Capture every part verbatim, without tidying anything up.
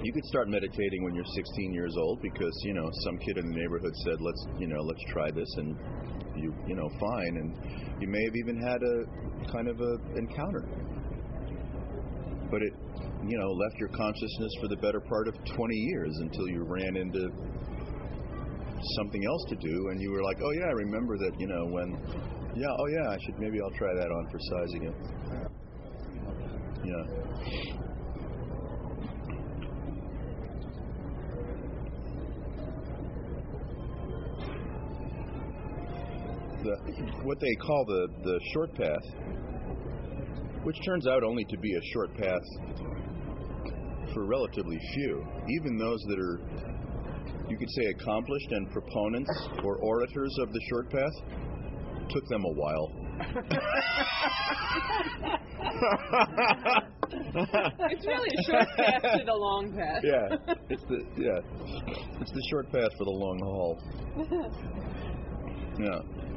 You could start meditating when you're sixteen years old because, you know, some kid in the neighborhood said, let's, you know, let's try this, and you, you know, fine. And you may have even had a kind of a encounter. But it, you know, left your consciousness for the better part of twenty years until you ran into something else to do, and you were like, oh yeah, I remember that, you know, when, yeah, oh yeah, I should, maybe I'll try that on for size again. Yeah. The, what they call the, the short path, which turns out only to be a short path for relatively few, even those that are, you could say, accomplished and proponents or orators of the short path, took them a while. It's really a short path to the long path. Yeah, it's the yeah, it's the short path for the long haul. Yeah.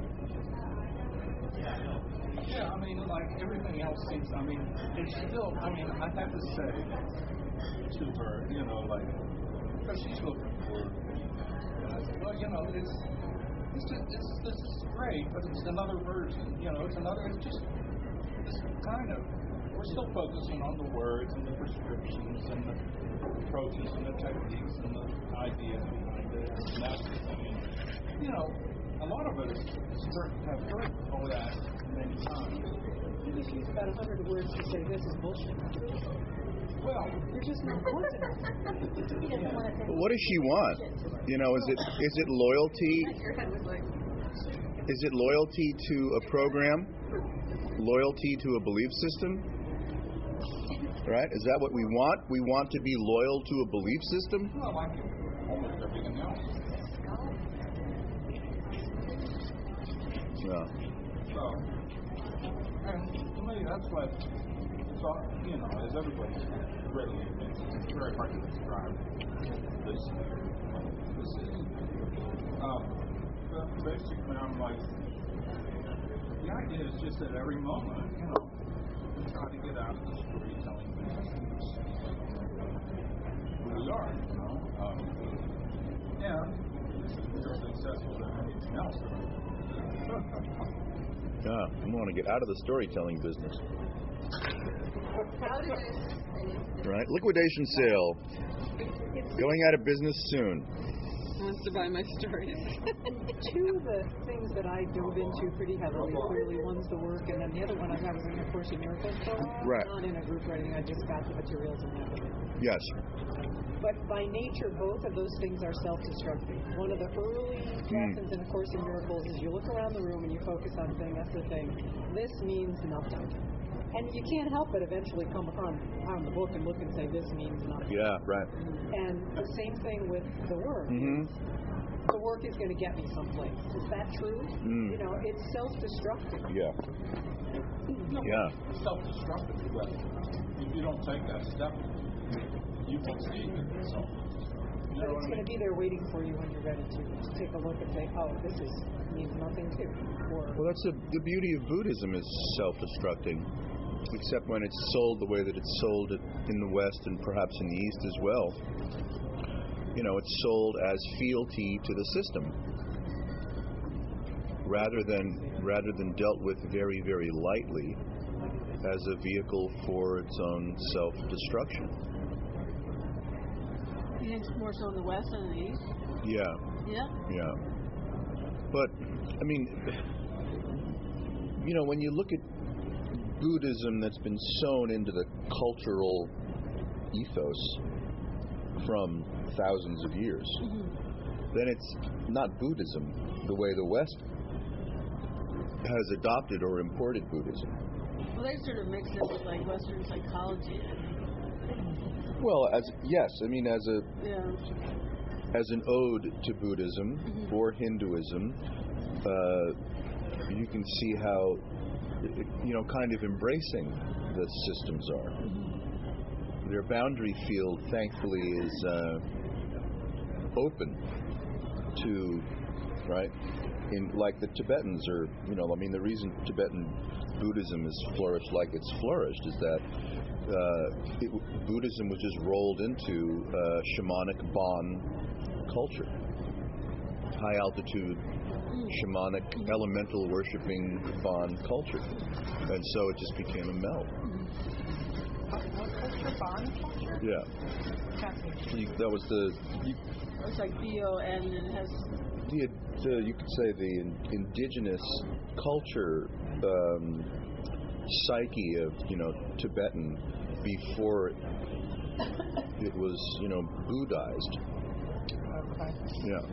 Yeah, I mean, like everything else seems. I mean, it's still. I mean, I have to say to her, you know, like, because she's looking for. And I said, well, you know, it's. It's just, it's, this is great, but it's another version. You know, it's another, it's just, it's kind of, we're still focusing on the words and the prescriptions and the approaches and the techniques and the ideas behind it. And that's, I mean, you know, a lot of us have heard all that many times. You just use about a hundred words to say this is bullshit. Well, you're just not going to. What does she want? You know, is it is it loyalty? Is it loyalty to a program? Loyalty to a belief system? Right? Is that what we want? We want to be loyal to a belief system? Well, like almost everything else. Yeah. So, and to me, that's what. So, you know, as everybody's ready, it's very hard to describe this. This is, um, but basically, I'm like, the idea is just that every moment, you know, we try to get out of the storytelling business. Who we are, you know. Um, and this is more successful than anything else. Yeah, I want to get out of the storytelling business. Right, liquidation sale. Going out of business soon. Wants to buy my stories. Two of the things that I dove into pretty heavily, clearly one's the work, and then the other one I was in A Course in Miracles for a while. Right. Not in a group writing, I just got the materials and that was it. Yes. But by nature, both of those things are self-destructive. One of the early lessons in A Course in Miracles is you look around the room and you focus on the thing, that's the thing. This means nothing. And you can't help but eventually come on, on the book and look and say, this means nothing. Yeah, right. And the same thing with the work. Mm-hmm. The work is going to get me someplace. Is that true? Mm. You know, it's self-destructive. Yeah. No, Yeah. It's self-destructive, but if you don't take that step, you won't see it. So, you But know it's what I going to mean? be there waiting for you when you're ready to, to take a look and say, oh, this is means nothing too. Or, Well, that's the, the beauty of Buddhism is self-destructing, except when it's sold the way that it's sold in the West and perhaps in the East as well. You know, it's sold as fealty to the system, rather than rather than dealt with very, very lightly as a vehicle for its own self-destruction. You think it's more so in the West than in the East? Yeah. Yeah. Yeah. But, I mean, you know, when you look at Buddhism that's been sewn into the cultural ethos from thousands of years, Mm-hmm. then it's not Buddhism the way the West has adopted or imported Buddhism. Well, they sort of mix it with like Western psychology. Well, as yes, I mean as a Yeah. as an ode to Buddhism Mm-hmm. or Hinduism, uh, you can see how, you know, kind of embracing the systems are. Mm-hmm. Their boundary field, thankfully, is uh, open to, right, in like the Tibetans, or you know, I mean, the reason Tibetan Buddhism has flourished like it's flourished is that uh, it, Buddhism was just rolled into uh, shamanic Bon culture, high altitude shamanic elemental worshipping Bon culture, and so it just became a melt. What culture? Bon culture? Yeah. Fascinating. You, that was the you, It's like B O N and has. the, the you could say the in, indigenous culture um, psyche of you know Tibetan before it, it was you know Buddhized. Okay. Yeah.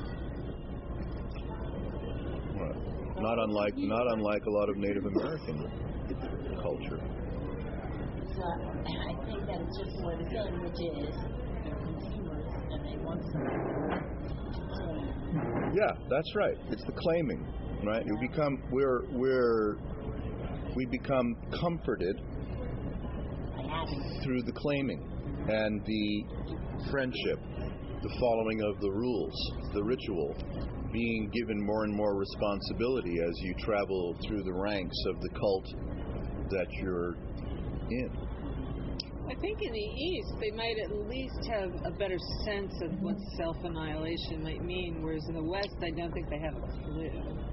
Right. Not unlike not unlike a lot of Native American culture. So I think that's just what it's saying, which is they're consumers and they want something. Yeah, that's right. It's the claiming, right? We become we're we're we become comforted through the claiming and the friendship, the following of the rules, the ritual, being given more and more responsibility as you travel through the ranks of the cult that you're in. I think in the East, they might at least have a better sense of what self-annihilation might mean, whereas in the West, I don't think they have a clue.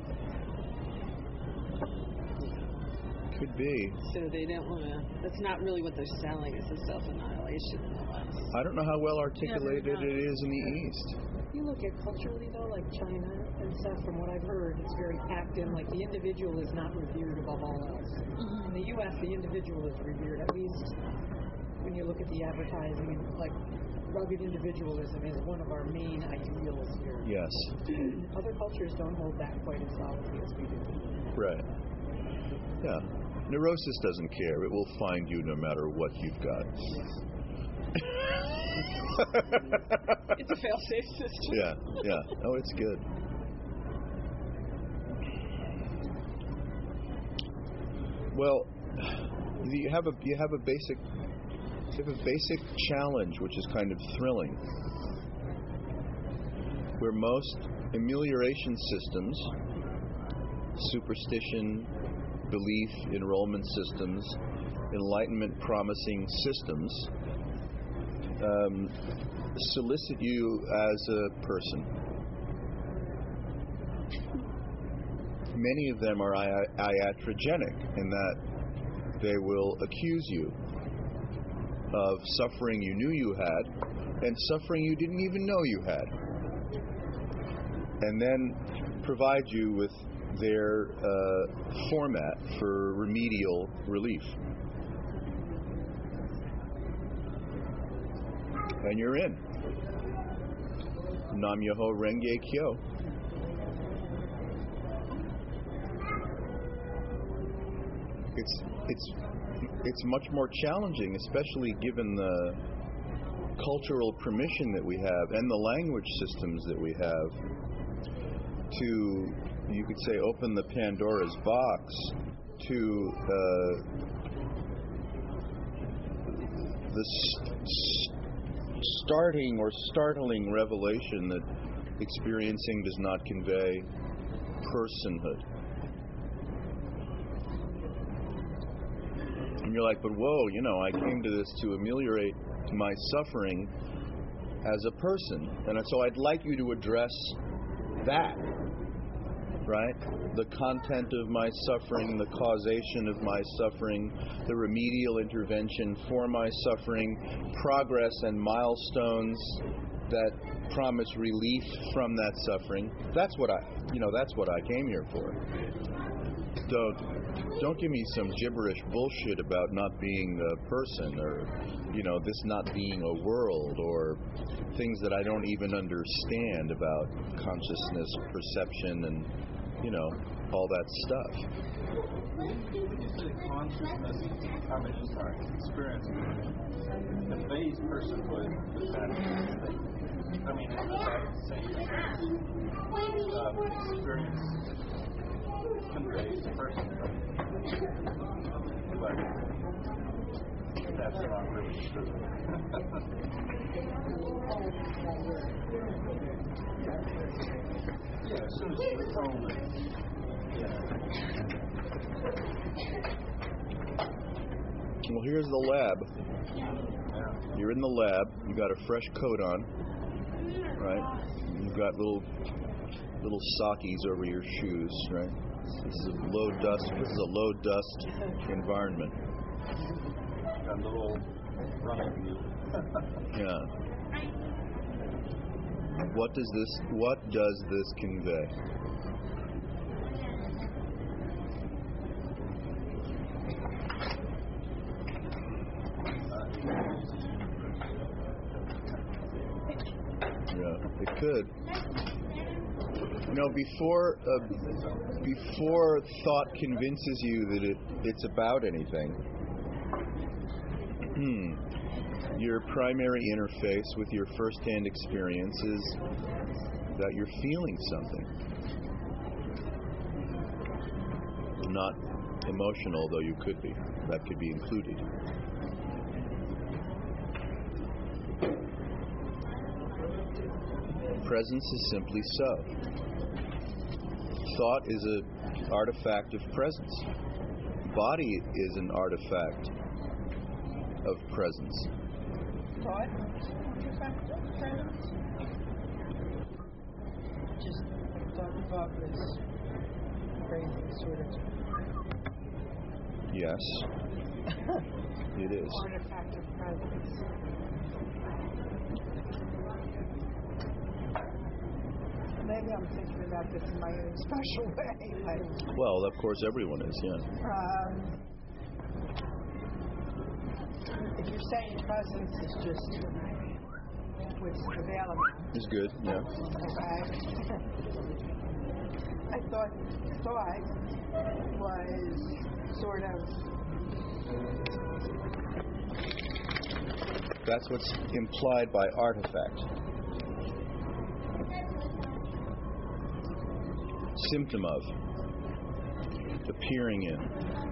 Could be. So they don't want to, that's not really what they're selling, is the self-annihilation in the West. I don't know how well articulated Yeah, it is in the East. You look at culturally though, like China and stuff. From what I've heard, it's very packed in. Like the individual is not revered above all else. Mm-hmm. In the U S, the individual is revered. At least when you look at the advertising, like rugged individualism is one of our main ideals here. Yes. Other cultures don't hold that quite as solidly as we do. Right. Yeah. Neurosis doesn't care. It will find you no matter what you've got. It's a fail-safe system. Yeah, yeah. Oh, it's good. Well, you have a you have a basic you have a basic challenge, which is kind of thrilling, where most amelioration systems, superstition, belief, enrollment systems, enlightenment promising systems, um, solicit you as a person. Many of them are iatrogenic in that they will accuse you of suffering you knew you had and suffering you didn't even know you had, and then provide you with their uh, format for remedial relief. And you're in. Nam Myoho Renge Kyo. It's it's it's much more challenging, especially given the cultural permission that we have and the language systems that we have, to, you could say, open the Pandora's box to uh, the st- starting or startling revelation that experiencing does not convey personhood. And you're like, but whoa, you know, I came to this to ameliorate my suffering as a person, and so I'd like you to address that, right? The content of my suffering, the causation of my suffering, the remedial intervention for my suffering, progress and milestones that promise relief from that suffering. That's what I, you know, that's what I came here for. Don't, don't give me some gibberish bullshit about not being a person, or, you know, this not being a world, or things that I don't even understand about consciousness, perception, and, you know, all that stuff. You said consciousness, I mean, I'm sorry, experience, conveys personhood, does that, I mean, does that say uh, experience conveys personhood? But that's not really true. home that we're Yeah, as soon as it's home. Well, here's the lab. You're in the lab. You got a fresh coat on, right? You've got little little sockies over your shoes, right? This is a low dust. This is a low dust environment. Got a little running view. Yeah. What does this? What does this convey? Yeah, it could. You know, before uh, before thought convinces you that it it's about anything, hmm, your primary interface with your first-hand experience is that you're feeling something. Not emotional, though you could be. That could be included. Presence is simply so. Thought is an artifact of presence. Body is an artifact of presence. Thought? Artifact of presence? Just thought, thought was crazy, sort of. Yes, it is. Artifact of presence. Maybe I'm thinking about this in my own special way. But, Well, of course, everyone is, yeah. um, if you're saying presence is just what's available, It's good, yeah. okay? I thought thought was sort of That's what's implied by artifact. Symptom of. Appearing in.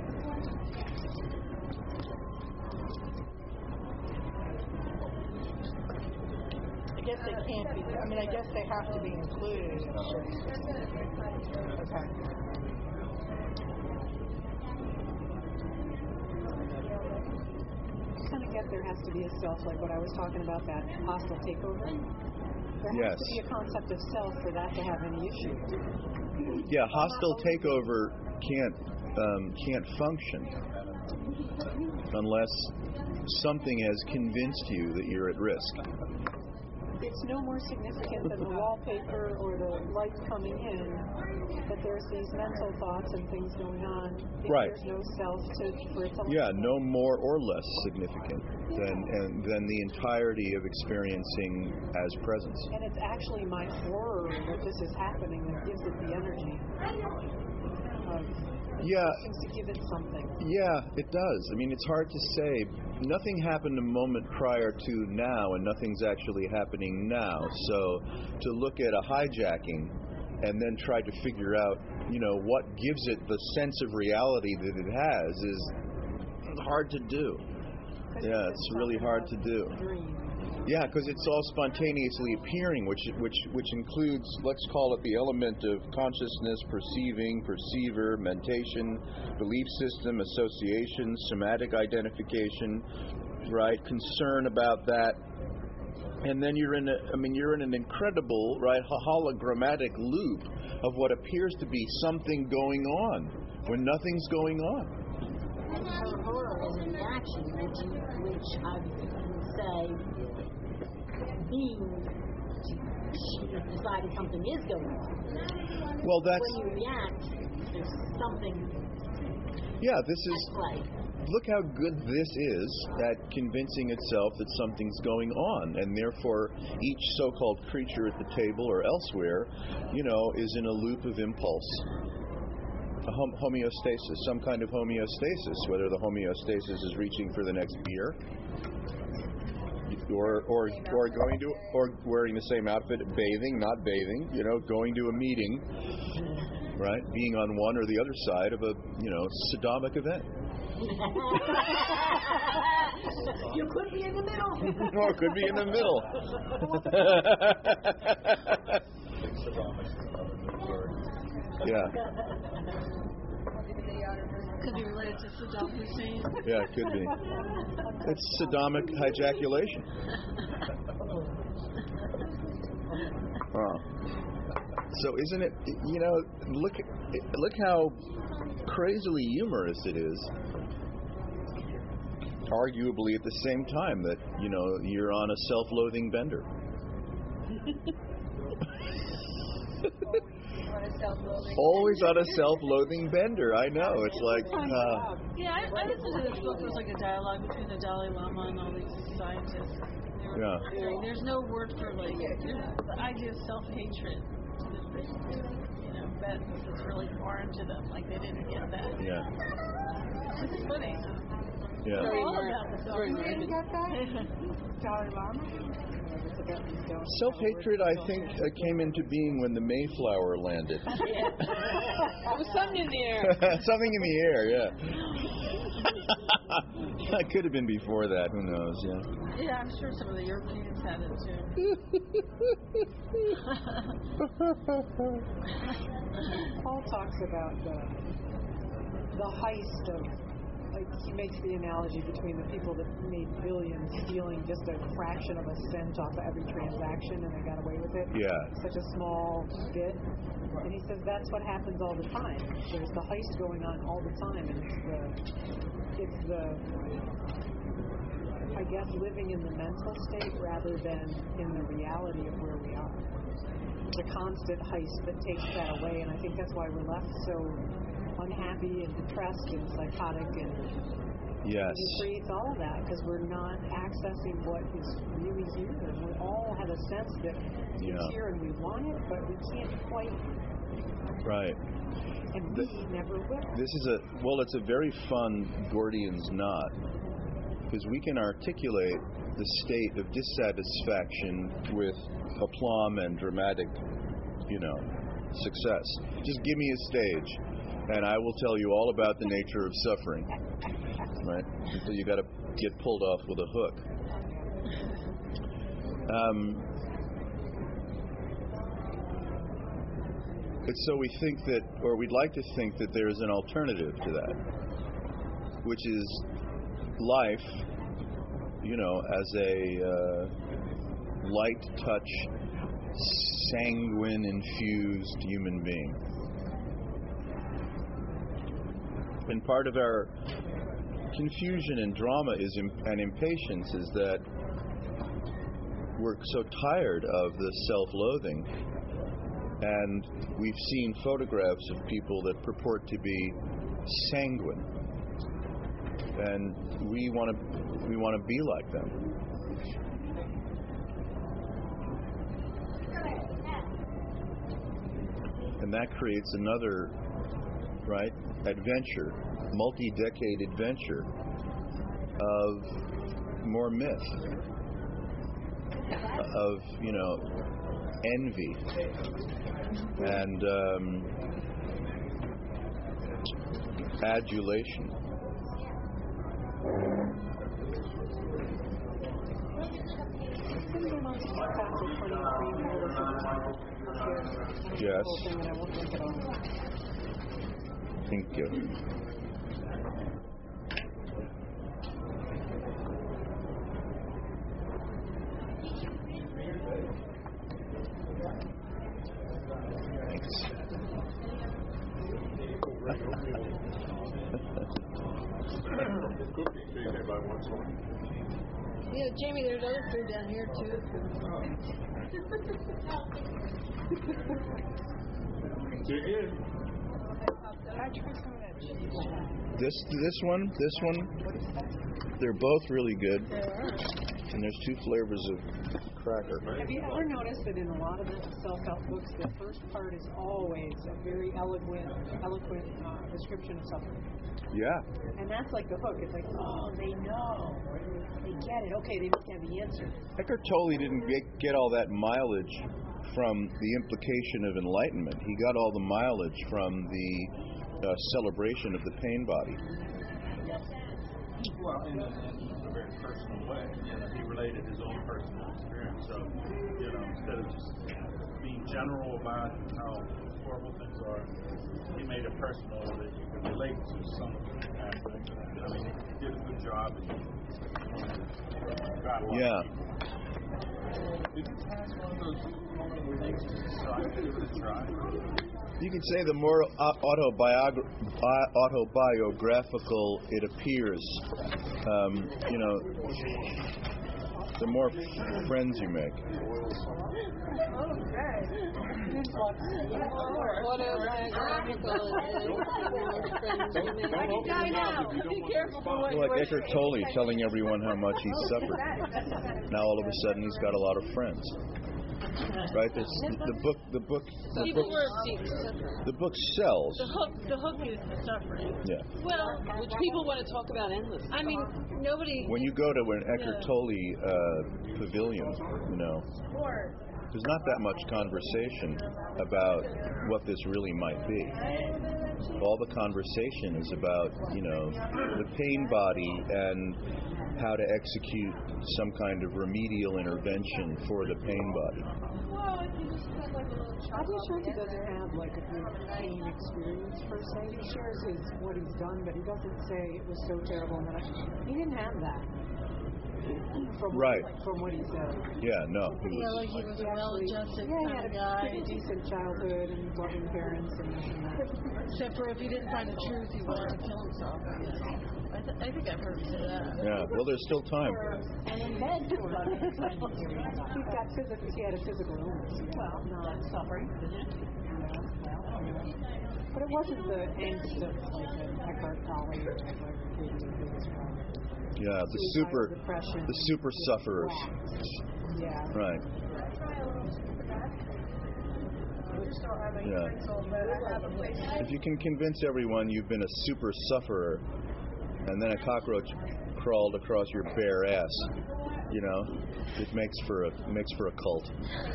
I guess they can't be. I mean, I guess they have to be included. Okay. Kind of get there has to be a self, like what I was talking about, that hostile takeover. There has Yes. to be a concept of self for that to have any issue. Yeah, hostile takeover can't um, can't function unless something has convinced you that you're at risk. It's no more significant than the wallpaper or the lights coming in, that there's these mental thoughts and things going on. If Right. There's no self to for its own. Yeah, no more or less significant than and, than the entirety of experiencing as presence. And it's actually my horror that this is happening that gives it the energy. Of, Yeah, seems to give it something. yeah, it does. I mean, it's hard to say. Nothing happened a moment prior to now, and nothing's actually happening now. So to look at a hijacking and then try to figure out, you know, what gives it the sense of reality that it has is hard to do. Yeah, it's really hard to do. Dream. Yeah, because it's all spontaneously appearing, which which which includes, let's call it the element of consciousness, perceiving, perceiver, mentation, belief system, association, somatic identification, right? Concern about that, and then you're in a, I mean, you're in an incredible, right, hologrammatic loop of what appears to be something going on when nothing's going on. And her horror is a reaction, which, which I would say, being she decided something is going on. Well, that's When you react, there's something yeah. This at is. play. Look how good this is at convincing itself that something's going on, and therefore each so-called creature at the table or elsewhere, you know, is in a loop of impulse. A hom- homeostasis, some kind of homeostasis, whether the homeostasis is reaching for the next beer, or or or going to or wearing the same outfit, bathing, not bathing, you know, going to a meeting, right? Being on one or the other side of a, you know, Sodomic event. You could be in the middle. Or it could be in the middle. Yeah. Could be related to Saddam Hussein. Yeah, it could be. It's Saddamic hijaculation. Oh. So isn't it, you know, look look how crazily humorous it is. Arguably at the same time that, you know, you're on a self-loathing bender. Always on a self-loathing bender. I know. It's like, uh, yeah, I, I listened to this book. It was like a dialogue between the Dalai Lama and all these scientists. They were Yeah. saying there's no word for like there's the idea of self-hatred. You know, that was really foreign to them. Like they didn't get that. yeah, It's funny. yeah. They're all about the Very self-hatred. Self-hatred, I think, uh, came into being when the Mayflower landed. Yeah. There was something in the air. Something in the air, yeah. It could have been before that. Who knows? Yeah. Yeah, I'm sure some of the Europeans had it too. Paul talks about the, the heist of, like, he makes the analogy between the people that made billions stealing just a fraction of a cent off of every transaction and they got away with it. Yeah. Such a small bit. And he says that's what happens all the time. There's the heist going on all the time, and it's the, it's the, I guess, living in the mental state rather than in the reality of where we are. The constant heist that takes that away, and I think that's why we're left so unhappy and depressed and psychotic, and Yes. it creates all of that because we're not accessing what is really here. We all have a sense that it's Yeah. here and we want it, but we can't quite, Right. and The- we never will. This is a, well, it's a very fun Gordian's knot because we can articulate the state of dissatisfaction with aplomb and dramatic, you know, success. Just give me a stage and I will tell you all about the nature of suffering. Right? So you got to get pulled off with a hook. Um, and so we think that, or we'd like to think that there's an alternative to that, which is life, you know, as a uh, light touch, sanguine infused human being. And part of our confusion and drama is imp- and impatience is that we're so tired of the self-loathing, and we've seen photographs of people that purport to be sanguine, and we want to we want to be like them. And that creates another, right, adventure, multi-decade adventure of more myth, of, you know, envy and um, adulation. Yes. Thank you. Yeah, Jamie, there's other food down here too. This this one, this one, they're both really good. And there's two flavors of cracker. Have you ever noticed that in a lot of the self-help books, the first part is always a very eloquent, eloquent uh, description of suffering? Yeah. And that's like the hook. It's like, oh, they know. They get it. Okay, they must have the answer. Eckhart Tolle didn't get, get all that mileage from the implication of enlightenment. He got all the mileage from the uh, celebration of the pain body. Well, in a, in a very personal way. You know, he related his own personal experience. So, you know, instead of just being general about how horrible things are, he made it personal that you could relate to some aspect. I mean, he did a good job. And got a lot Yeah. of people. Did you pass one of those things to decide to give it a try? You can say the more autobiogra- autobiographical it appears, um, you know, the more friends you make. Autobiographical is the more friends you make. Be careful for what Like Eckhart Tolle telling everyone how much he suffered. Now all of a sudden he's got a lot of friends. Right? There's, the book, the book, the People book, were seek suffering. the book sells. The hook, the hook is the suffering. Yeah. Well, Which people want to talk about endlessly. I mean, nobody. When you go to an Eckhart Yeah. Tolle uh, pavilion, you know, there's not that much conversation about what this really might be. All the conversation is about, you know, the pain body and how to execute some kind of remedial intervention for the pain body. Adyashanti doesn't have like a big pain experience per se. He shares his what he's done, but he doesn't say it was so terrible. And that I, he didn't have that. From Right. What, from what he said. Yeah, no. He Yeah, was, like he was He a well-adjusted yeah, he kind had of a guy. pretty decent childhood and loving parents and this and that. Except for if he didn't find the truth, he wanted to kill himself. I guess. I, th- I think I've heard him say that. yeah, well, there's still time. And in bed, He's got physical. He had a physical illness. Well, not suffering. but it wasn't the angst of like an Eckhart Tolle or like Yeah, the super, depression. the super sufferers. Yeah. Right. Yeah. If you can convince everyone you've been a super sufferer, and then a cockroach crawled across your bare ass, you know, it makes for a makes for a cult.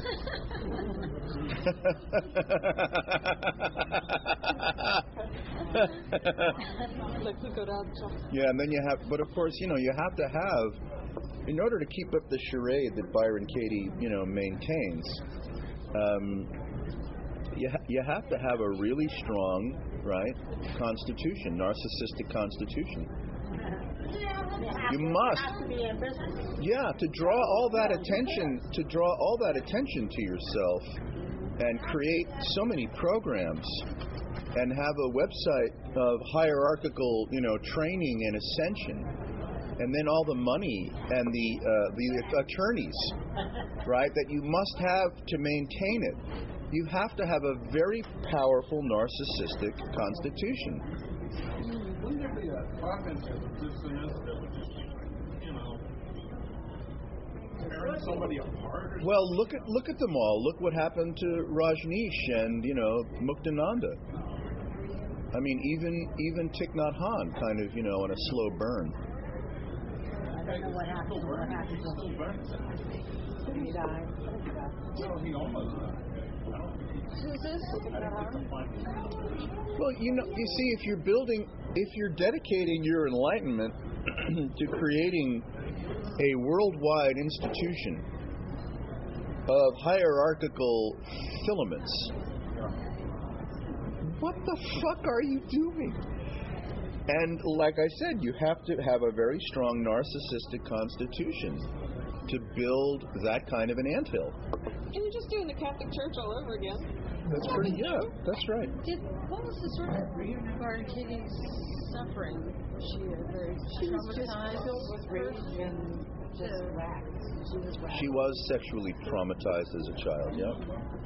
Yeah, and then you have, but of course, you know, you have to have, in order to keep up the charade that Byron Katie, you know, maintains. Um, You, ha- you have to have a really strong, right, constitution, narcissistic constitution. You must. Have to be ambitious. Yeah, to draw all that attention, to draw all that attention to yourself, and create so many programs, and have a website of hierarchical, you know, training and ascension, and then all the money and the uh, the attorneys, right, that you must have to maintain it. You have to have a very powerful narcissistic constitution. Wouldn't there be a cognitive dissonance that would just, you know, tearing somebody apart? Or Well, look at look at them all. Look what happened to Rajneesh and, you know, Muktananda. I mean, even even Thich Nhat Hanh kind of, you know, on a slow burn. I don't know what happened. What happened to him? He died. No, he almost died. Who's this? Well, you know, you see, if you're building, if you're dedicating your enlightenment to creating a worldwide institution of hierarchical filaments, what the fuck are you doing? And like I said, you have to have a very strong narcissistic constitution to build that kind of an anthill. You're just doing the Catholic Church all over again. That's pretty, yeah, that's right. Did, what was the sort of Byron Katie's suffering? Was she a very She was just traumatized filled with rage person? and just Yeah. whacked. She was whacked. She was sexually traumatized as a child, yeah.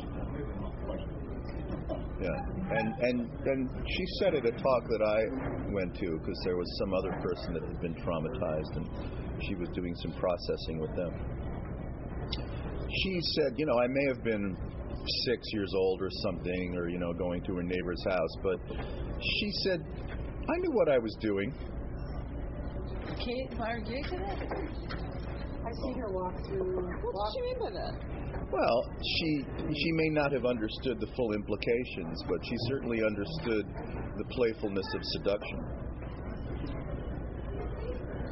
Yeah, and and and she said at a talk that I went to, because there was some other person that had been traumatized, and she was doing some processing with them. She said, you know, I may have been six years old or something, or, you know, going to her neighbor's house, but she said, I knew what I was doing. Kate, Byron Katie did it? I've seen her walk through. What Walk, does she mean by that? Well, she she may not have understood the full implications, but she certainly understood the playfulness of seduction.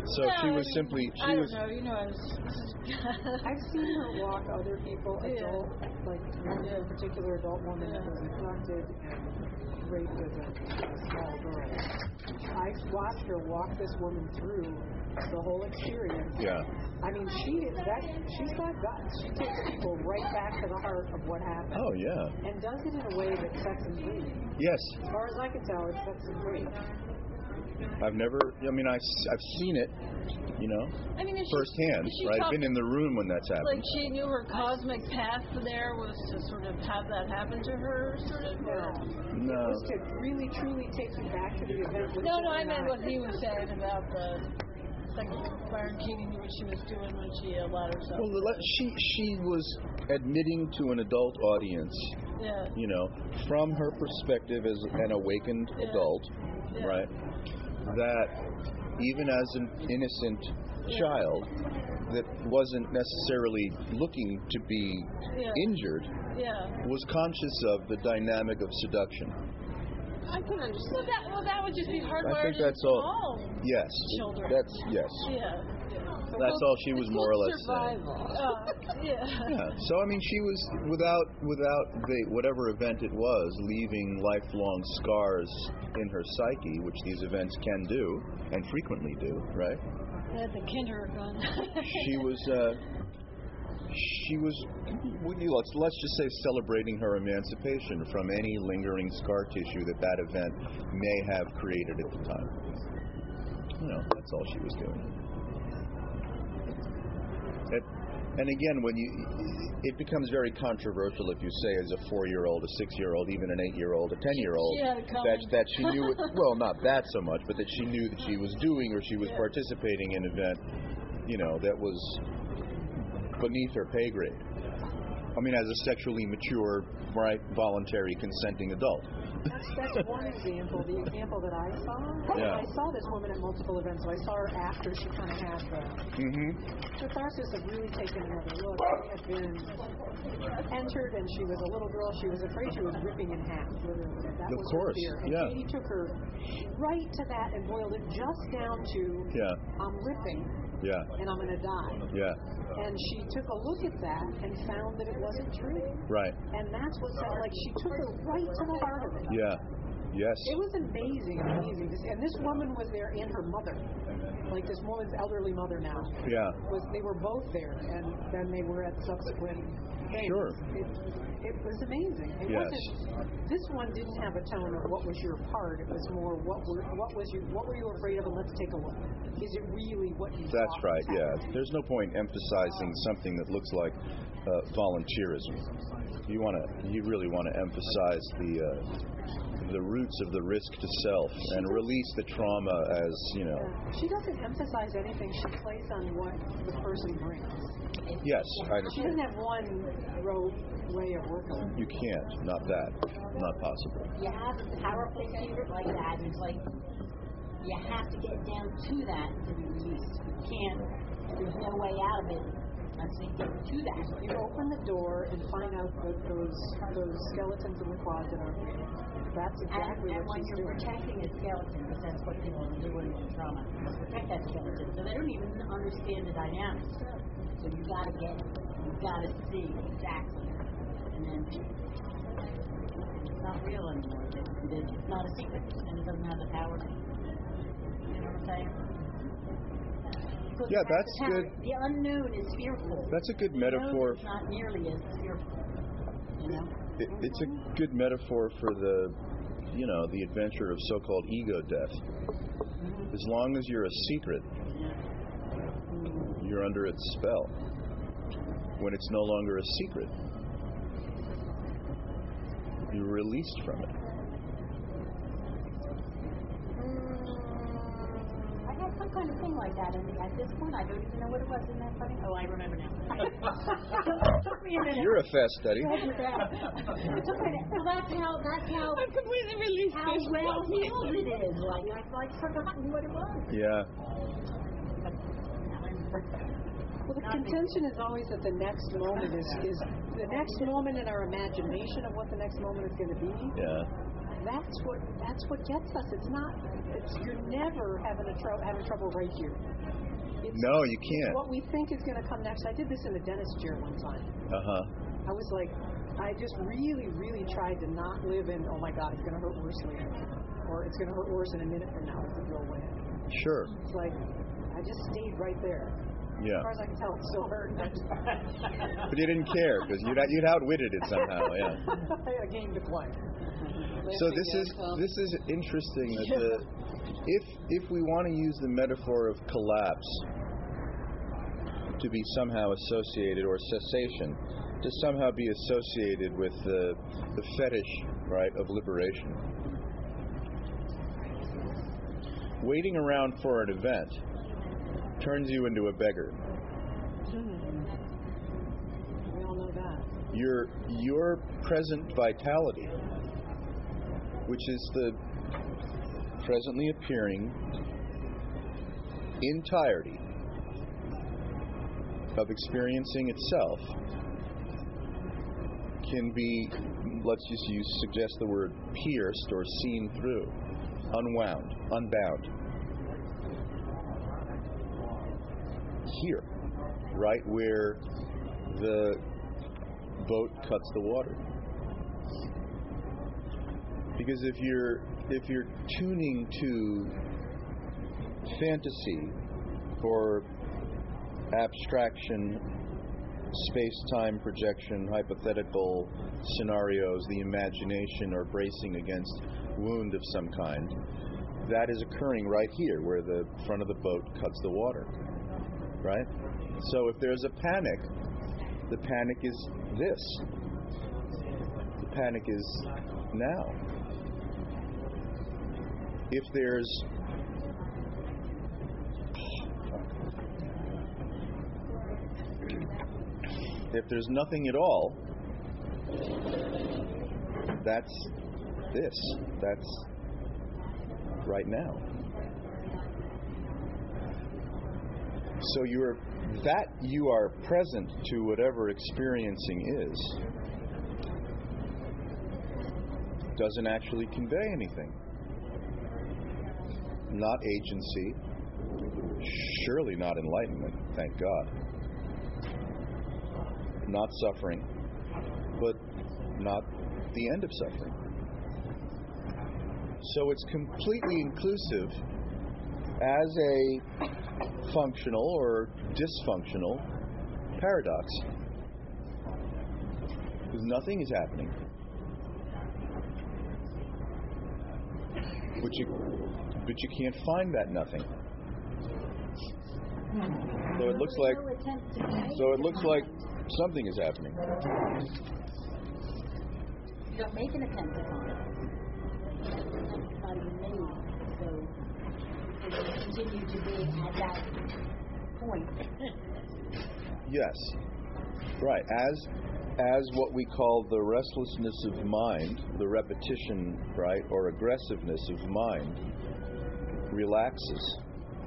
So yeah, she was I mean, simply she I don't was know. You know, I was. I've seen her walk other people, Yeah. adult, like one Yeah. particular adult woman that Yeah. was abducted and raped as a, a small girl. I watched her walk this woman through the whole experience. yeah. I mean, she that she's got guts. She takes people right back to the heart of what happened. Oh yeah. And does it in a way that sets them free. Yes. As far as I can tell, it sets them free. I've never. I mean, I, have seen it. You know, I mean, if she, firsthand. if she Right. I've talked, been in the room when that's happened. like she knew her cosmic path there was to sort of have that happen to her, sort of. No. No. It was to really, truly take you back to the event. With No, no, Jen I and meant what he was saying about the. Like Byron Keating knew what she was doing when she allowed herself. Well, le- she she was admitting to an adult audience, Yeah. you know, from her perspective as an awakened Yeah. adult, Yeah. right? That even as an innocent child that wasn't necessarily looking to be Yeah. injured Yeah. was conscious of the dynamic of seduction. I can understand. Well, that well, that would just be hardwired I think into that's all. all Yes. children. That's yes. Yeah. That's all she was more or less saying. Survival. Uh, yeah. Yeah. So I mean, she was without without the whatever event it was, leaving lifelong scars in her psyche, which these events can do and frequently do. Right. At the kindergarten. She was. Uh, she was. well, you- Let's let's just say celebrating her emancipation from any lingering scar tissue that that event may have created at the time. You know, that's all she was doing. It, and again, when you, it becomes very controversial if you say as a four-year-old, a six-year-old, even an eight-year-old, a ten-year-old, She had it that coming. that she knew it. Well, not that so much, but that she knew that she was doing or she was Yeah. participating in an event, you know, that was beneath her pay grade. I mean, as a sexually mature, right, voluntary, consenting adult. That's, that's one example. The example that I saw, Yeah. I saw this woman at multiple events, so I saw her after she kind of had the Mm-hmm. catharsis of really taking another look. She had been entered, and she was a little girl. She was afraid she was ripping in half, literally. That Of was course, her fear. And yeah. Katie took her right to that and boiled it just down to, Yeah. I'm ripping, Yeah. and I'm going to die. Yeah. And she took a look at that and found that it wasn't true. Right. And that's what sounded like she took her right to the heart of it. Yeah. Yes. It was amazing, amazing. This- And this woman was there and her mother. Like this woman's elderly mother now. Yeah. Was they were both there, and then they were at subsequent things. Sure. It, it was amazing. It Yes. wasn't. This one didn't have a tone of what was your part. It was more what were what was you what were you afraid of, and let's take a look. Is it really what you? That's thought right. was Yeah. happening? There's no point emphasizing something that looks like uh, volunteerism. You want to. You really want to emphasize the uh, the roots of the risk to self and release the trauma as you know. Yeah. She doesn't emphasize anything. She plays on what the person brings. Yes, I She understand. doesn't have one road way of working. You can't. Not that. Not possible. You have a powerful secret like that, and it's like you have to get down to that to be released. You can't. There's no way out of it unless you get to that. You open the door and find out that those those skeletons in the closet are real. That's And, exactly and what when she's you're doing. protecting a skeleton, because that's what people do in trauma, is protect that skeleton. So they don't even understand the dynamics. So you got to get, you got to see exactly, and then it's not real anymore. It, it, it's not a secret, and it doesn't have the power. To, you know what I'm saying? Because Yeah, it has that's the power. good. The unknown is fearful. That's a good The known metaphor. is not nearly as fearful. You know. It, it's a good metaphor for the, you know, the adventure of so-called ego death. As long as you're a secret, you're under its spell. When it's no longer a secret, you're released from it. I had some kind of thing like that, and at this point, I don't even know what it was. Isn't that funny? Oh, I remember now. It took me a minute. You're a fast study. It took me a minute. Well, that's how. That's how. I'm completely released. How well healed it is. Like I've like forgotten what it was. Yeah. Well, the contention is always that the next moment is, is the next moment in our imagination of what the next moment is going to be Yeah. that's what that's what gets us. It's not. It's, you're never having a tr- having trouble right here. It's, No, you can't. What we think is going to come next. I did this in the dentist chair one time. Uh huh. I was like, I just really, really tried to not live in, oh my God, it's going to hurt worse later. Or it's going to hurt worse in a minute from now if it go away. Sure. It's like, I just stayed right there. Yeah. As far as I can tell, it still hurt. But you didn't care because you'd, you'd outwitted it somehow, yeah. I had a game to play. So this is this is interesting that the, if if we want to use the metaphor of collapse to be somehow associated, or cessation to somehow be associated with the the fetish, right, of liberation. Waiting around for an event turns you into a beggar. Mm-hmm. We all know that. Your your present vitality, which is the presently appearing entirety of experiencing itself, can be, let's just use, suggest the word pierced or seen through, unwound, unbound. Here, right where the boat cuts the water. Because if you're if you're tuning to fantasy or abstraction, space-time projection, hypothetical scenarios, the imagination, or bracing against wound of some kind, that is occurring right here where the front of the boat cuts the water. Right? So if there's a panic, the panic is this. The panic is now. If there's if there's nothing at all, that's this. That's right now. So you're that you are present to whatever experiencing is doesn't actually convey anything. Not agency, surely not enlightenment, thank God. Not suffering, but not the end of suffering. So it's completely inclusive as a functional or dysfunctional paradox. Because nothing is happening. But you, but you can't find that nothing. So it looks like, so it looks like something is happening. You don't make an attempt to find it. It's not even made. So it continue to be at that point. Yes. Right. As as what we call the restlessness of mind, the repetition, right, or aggressiveness of mind relaxes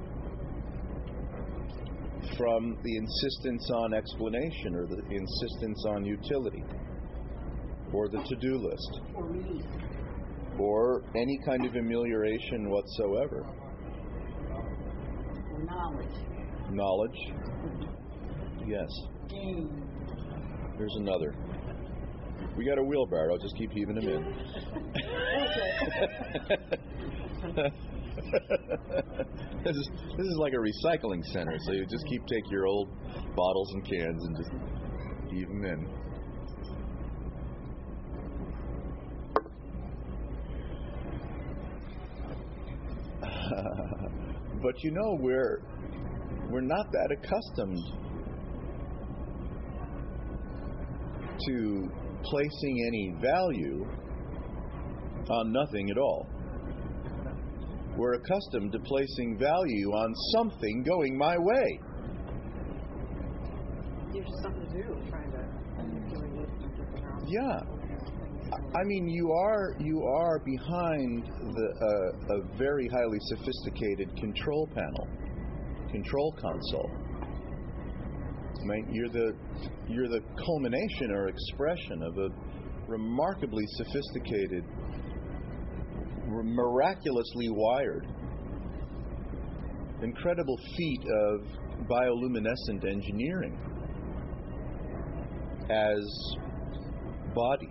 from the insistence on explanation or the insistence on utility or the to-do list Or relief. or any kind of amelioration whatsoever. Or knowledge. Knowledge. Yes. Mm. Here's another. We got a wheelbarrow. Just keep heaving them in. this is this is like a recycling center. So you just keep take your old bottles and cans and just heave them in. But you know, we're we're not that accustomed to placing any value on nothing at all. We're accustomed to placing value on something going my way. Gives you something to do, trying to manipulate it. Yeah. I mean, you are you are behind the uh, a very highly sophisticated control panel, control console. I mean, you're the you're the culmination or expression of a remarkably sophisticated miraculously wired. Incredible feat of bioluminescent engineering as body,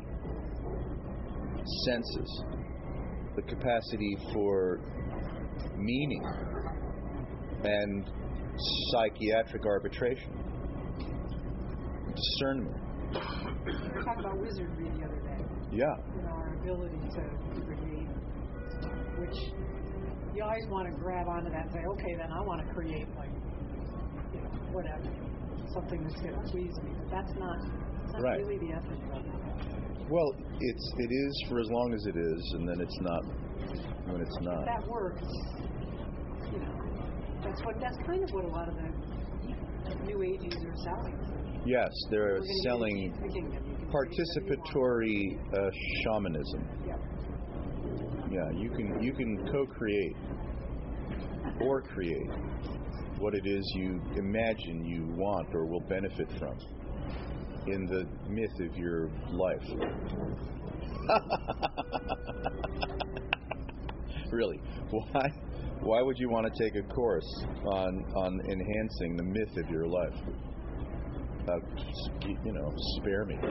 senses, the capacity for meaning and psychiatric arbitration, discernment. We were talking about wizardry the other day. Yeah. You know, our ability to create, which you always want to grab onto that and say, okay, then I want to create, like, you know, whatever, something that's going to please me. But that's not, that's not Right. really the essence of it. Well, it's it is for as long as it is, and then it's not when it's not. That works. You know, that's what that's kind of what a lot of the new ages are selling. Yes, they're We're gonna selling give you the kingdom. You can participatory uh, shamanism. Yep. Yeah, you can you can co-create or create what it is you imagine you want or will benefit from in the myth of your life. Really, why why would you want to take a course on on enhancing the myth of your life? Uh, you know, spare me.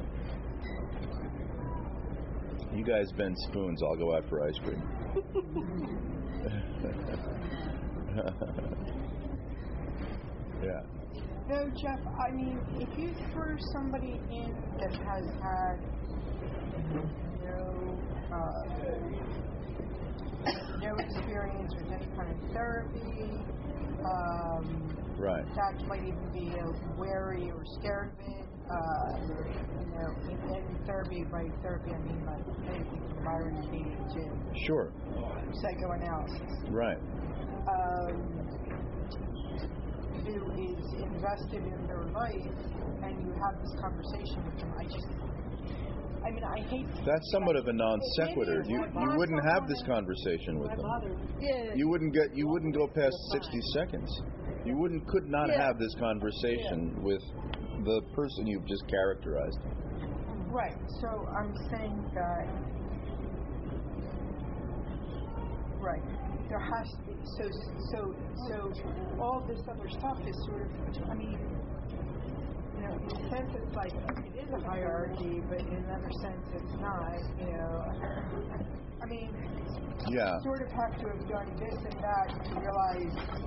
You guys bend spoons, I'll go out for ice cream. Yeah. No, Jeff, I mean, if you throw somebody in that has had no, uh, no experience with any kind of therapy, um, Right. in fact, might even be uh, wary or scared of it, uh, you know, in, in therapy, by therapy I mean like anything from Byron Katie to Sure. psychoanalysis. Right. Um, who is invested in their life, and you have this conversation with them. I just, I mean, I hate. That's somewhat of a non Maybe sequitur. it's You what you not wouldn't have someone this in- conversation with My them. mother. Yeah. You wouldn't get you wouldn't go past sixty seconds. You wouldn't could not Yeah. have this conversation with the person you've just characterized. Right. So I'm saying that. Right. There has to be. So so so all this other stuff is sort of. I mean, you know, in a sense it's like it is a hierarchy, but in another sense it's not. You know. I mean, Yeah. you sort of have to have done this and that to realize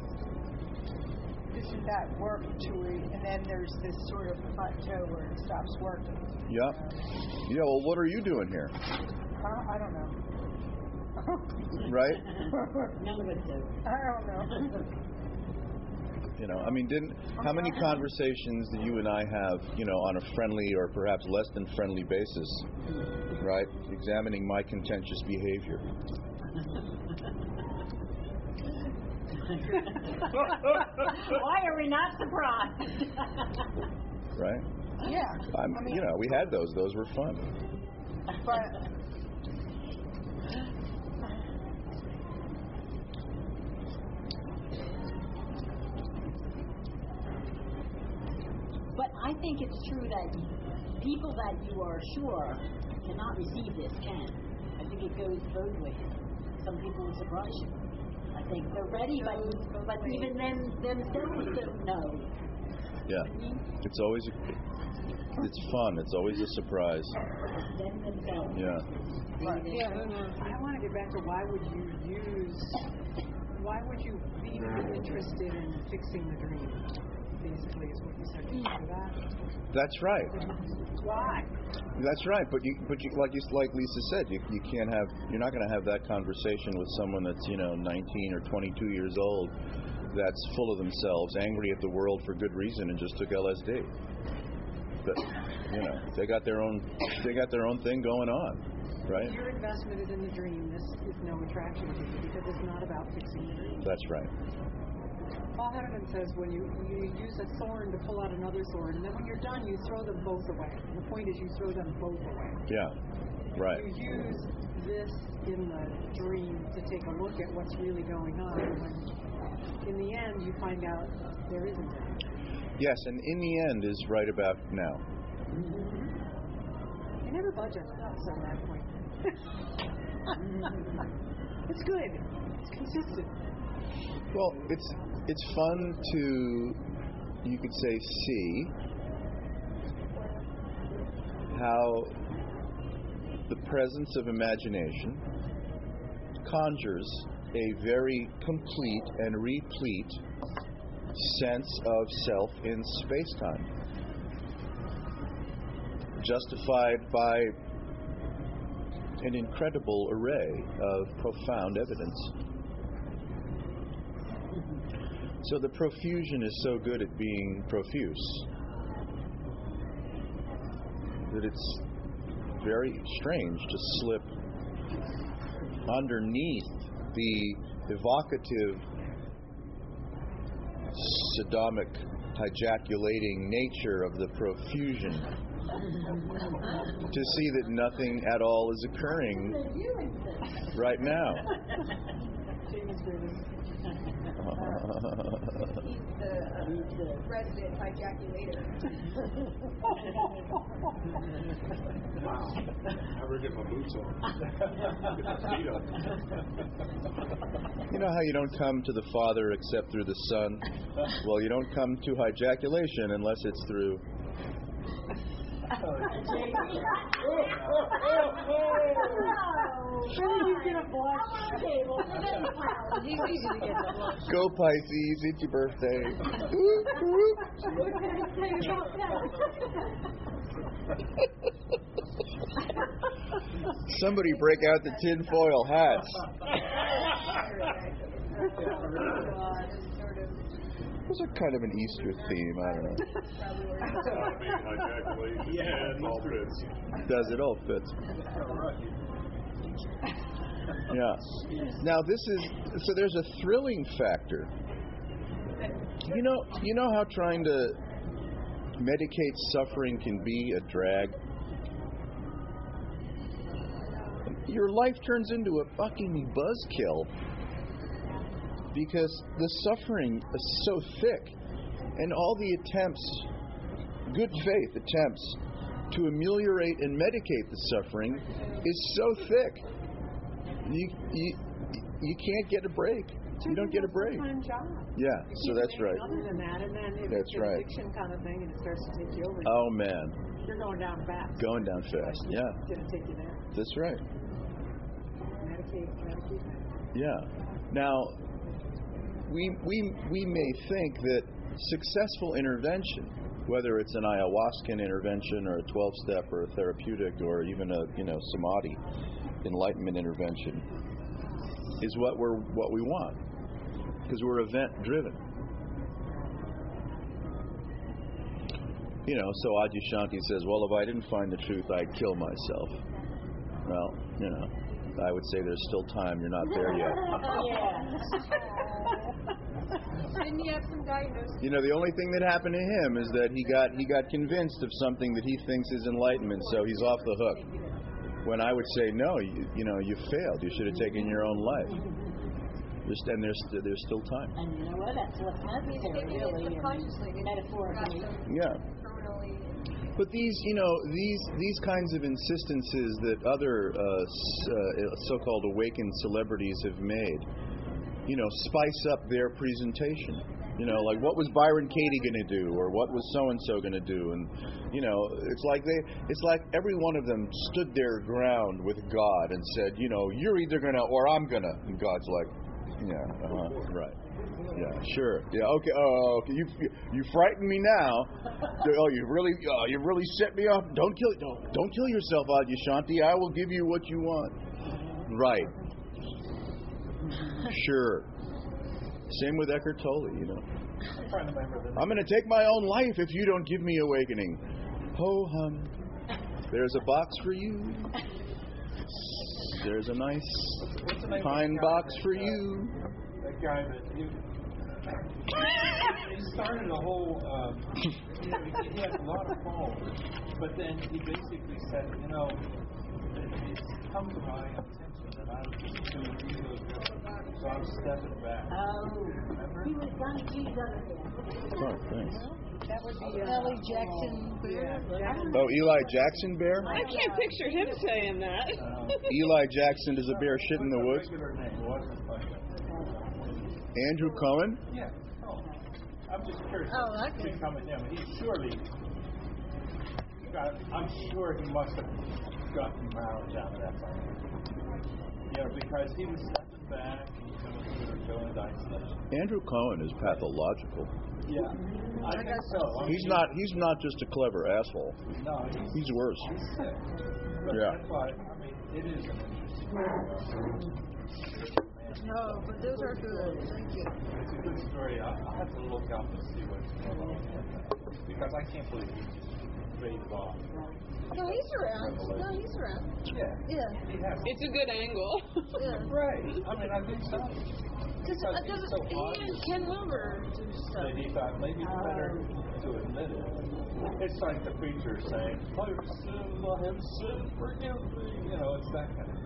this and that work to it, and then there's this sort of plateau where it stops working. Yeah. Yeah. Well, what are you doing here? Huh? I don't know. Right. None of us do. I don't know. You know, I mean, didn't how many conversations that you and I have, you know, on a friendly or perhaps less than friendly basis, right? Examining my contentious behavior. Why are we not surprised? Right? Yeah. I'm, I mean, you know, we had those. Those were fun. but But I think it's true that people that you are sure cannot receive this can. I think it goes both ways. Some people will surprise you. I think they're ready, but, but even them themselves don't know. Yeah. It's always a, it's fun. It's always a surprise. Them themselves. Yeah. Maybe they Yeah, don't know. I want to get back to why would you use, why would you be interested in fixing the dream? Basically, is what you said. Can you do that? That's right. Why? That's right. But you, but you, like you, like Lisa said, you, you can't have, you're not going to have that conversation with someone that's, you know, nineteen or twenty-two years old, that's full of themselves, angry at the world for good reason, and just took L S D. But you know, they got their own, they got their own thing going on, right? If you're invested in the dream, this is no attraction to you because it's not about fixing the dream. That's right. Paul Henneman says when you, you use a thorn to pull out another thorn, and then when you're done, you throw them both away. And the point is you throw them both away. Yeah. Right. You use this in the dream to take a look at what's really going on. When in the end, you find out there isn't any. Yes, and in the end is right about now. You never budge on that, so that point. It's good. It's consistent. Well, it's it's fun to, you could say, see how the presence of imagination conjures a very complete and replete sense of self in space-time, justified by an incredible array of profound evidence. So the profusion is so good at being profuse that it's very strange to slip underneath the evocative, sodomic, hijaculating nature of the profusion to see that nothing at all is occurring right now. The uh, resident hijaculator. Wow. Never get my boots on. Get my feet up. You know how you don't come to the Father except through the Son? Well, you don't come to hijaculation unless it's through... Sure, you get a blush table. He's easy to get the blush. Go Pisces, it's your birthday. Somebody break out the tinfoil hats. Those are kind of an Easter theme, I don't know. Yeah, it all fits. Does it all fits? Yeah. Now this is so there's a thrilling factor. You know, you know how trying to medicate suffering can be a drag. Your life turns into a fucking buzzkill because the suffering is so thick, and all the attempts, good faith attempts, to ameliorate and medicate the suffering is so thick. You you you can't get a break. You don't get a break. Yeah, so that's right. Other than that, and then if That's it's an right. addiction kind of thing, and it starts to take you over, Oh man, you're going down fast. going down fast. Yeah, It's going to take you there. that's right. Medicate, medicate, medicate. Yeah. Now, we we we may think that successful intervention, whether it's an ayahuascan intervention or a twelve-step or a therapeutic or even a you know samadhi enlightenment intervention, is what we're what we want, because we're event driven. You know, so Adyashanti says, well, if I didn't find the truth, I'd kill myself. Well, you know, I would say there's still time. You're not there yet. Didn't he have some diagnosis? You know, the only thing that happened to him is that he got he got convinced of something that he thinks is enlightenment, so he's off the hook. When I would say, no, you, you know, you failed. You should have taken your own life. There's, and there's there's still time. And you know what? That's what's necessary, really, and metaphorically. Yeah. But these, you know, these these kinds of insistences that other uh, s- uh, so-called awakened celebrities have made, you know, spice up their presentation. You know, like what was Byron Katie going to do, or what was so and so going to do, and you know, it's like they, it's like every one of them stood their ground with God and said, you know, you're either gonna or I'm gonna, and God's like, yeah, uh-huh, right, yeah, sure, yeah, okay, oh, okay, you you frightened me now. Oh, you really, oh, you really set me off. Don't kill, don't don't kill yourself, Adyashanti. I will give you what you want. Right. Sure. Same with Eckhart Tolle, you know. I'm trying to remember the I'm going to take my own life if you don't give me awakening. Ho hum. There's a box for you. There's a nice What's the name pine of the guy box that, for uh, you. That guy that he, he started a whole. Um, you know, he, he had a lot of followers, but then he basically said, you know, it's come to my attention that I'm too ego driven. So I'm stepping back. Oh, Remember? he was Donnie G's other hand. Oh, thanks. That would be uh, Ellie Jackson Bear. Oh, Eli Jackson bear? I can't picture him saying that. Uh, Eli Jackson is a bear shit in the woods. Regular name wasn't like that. Andrew Cohen? Yeah. Oh. I'm just curious. Oh, that guy. Becoming him. He surely got, I'm sure he must have gotten mileage out of that thing. You know, because he was stepping back and you know, sort of going isolation. Andrew Cohen is pathological. Yeah. I think so. I He's mean, not he's not just a clever asshole. No, he's, He's worse. he's sick. But Yeah. that's why, I mean, it is an interesting man. No, but those are good. Thank you. It's a good story. I'll, I'll have to look up and see what's going on with that. Because I can't believe he just faded off. No, he's around. No, he's around. Yeah. Yeah. He has. It's a good angle. Yeah. Right. I mean, I think so. Because Because uh, he's so he and obvious Ken Wilber do stuff. that he thought maybe it's better to admit it. It's like the preacher saying, "My sin, I have sinned, forgive me." You know, it's that kind of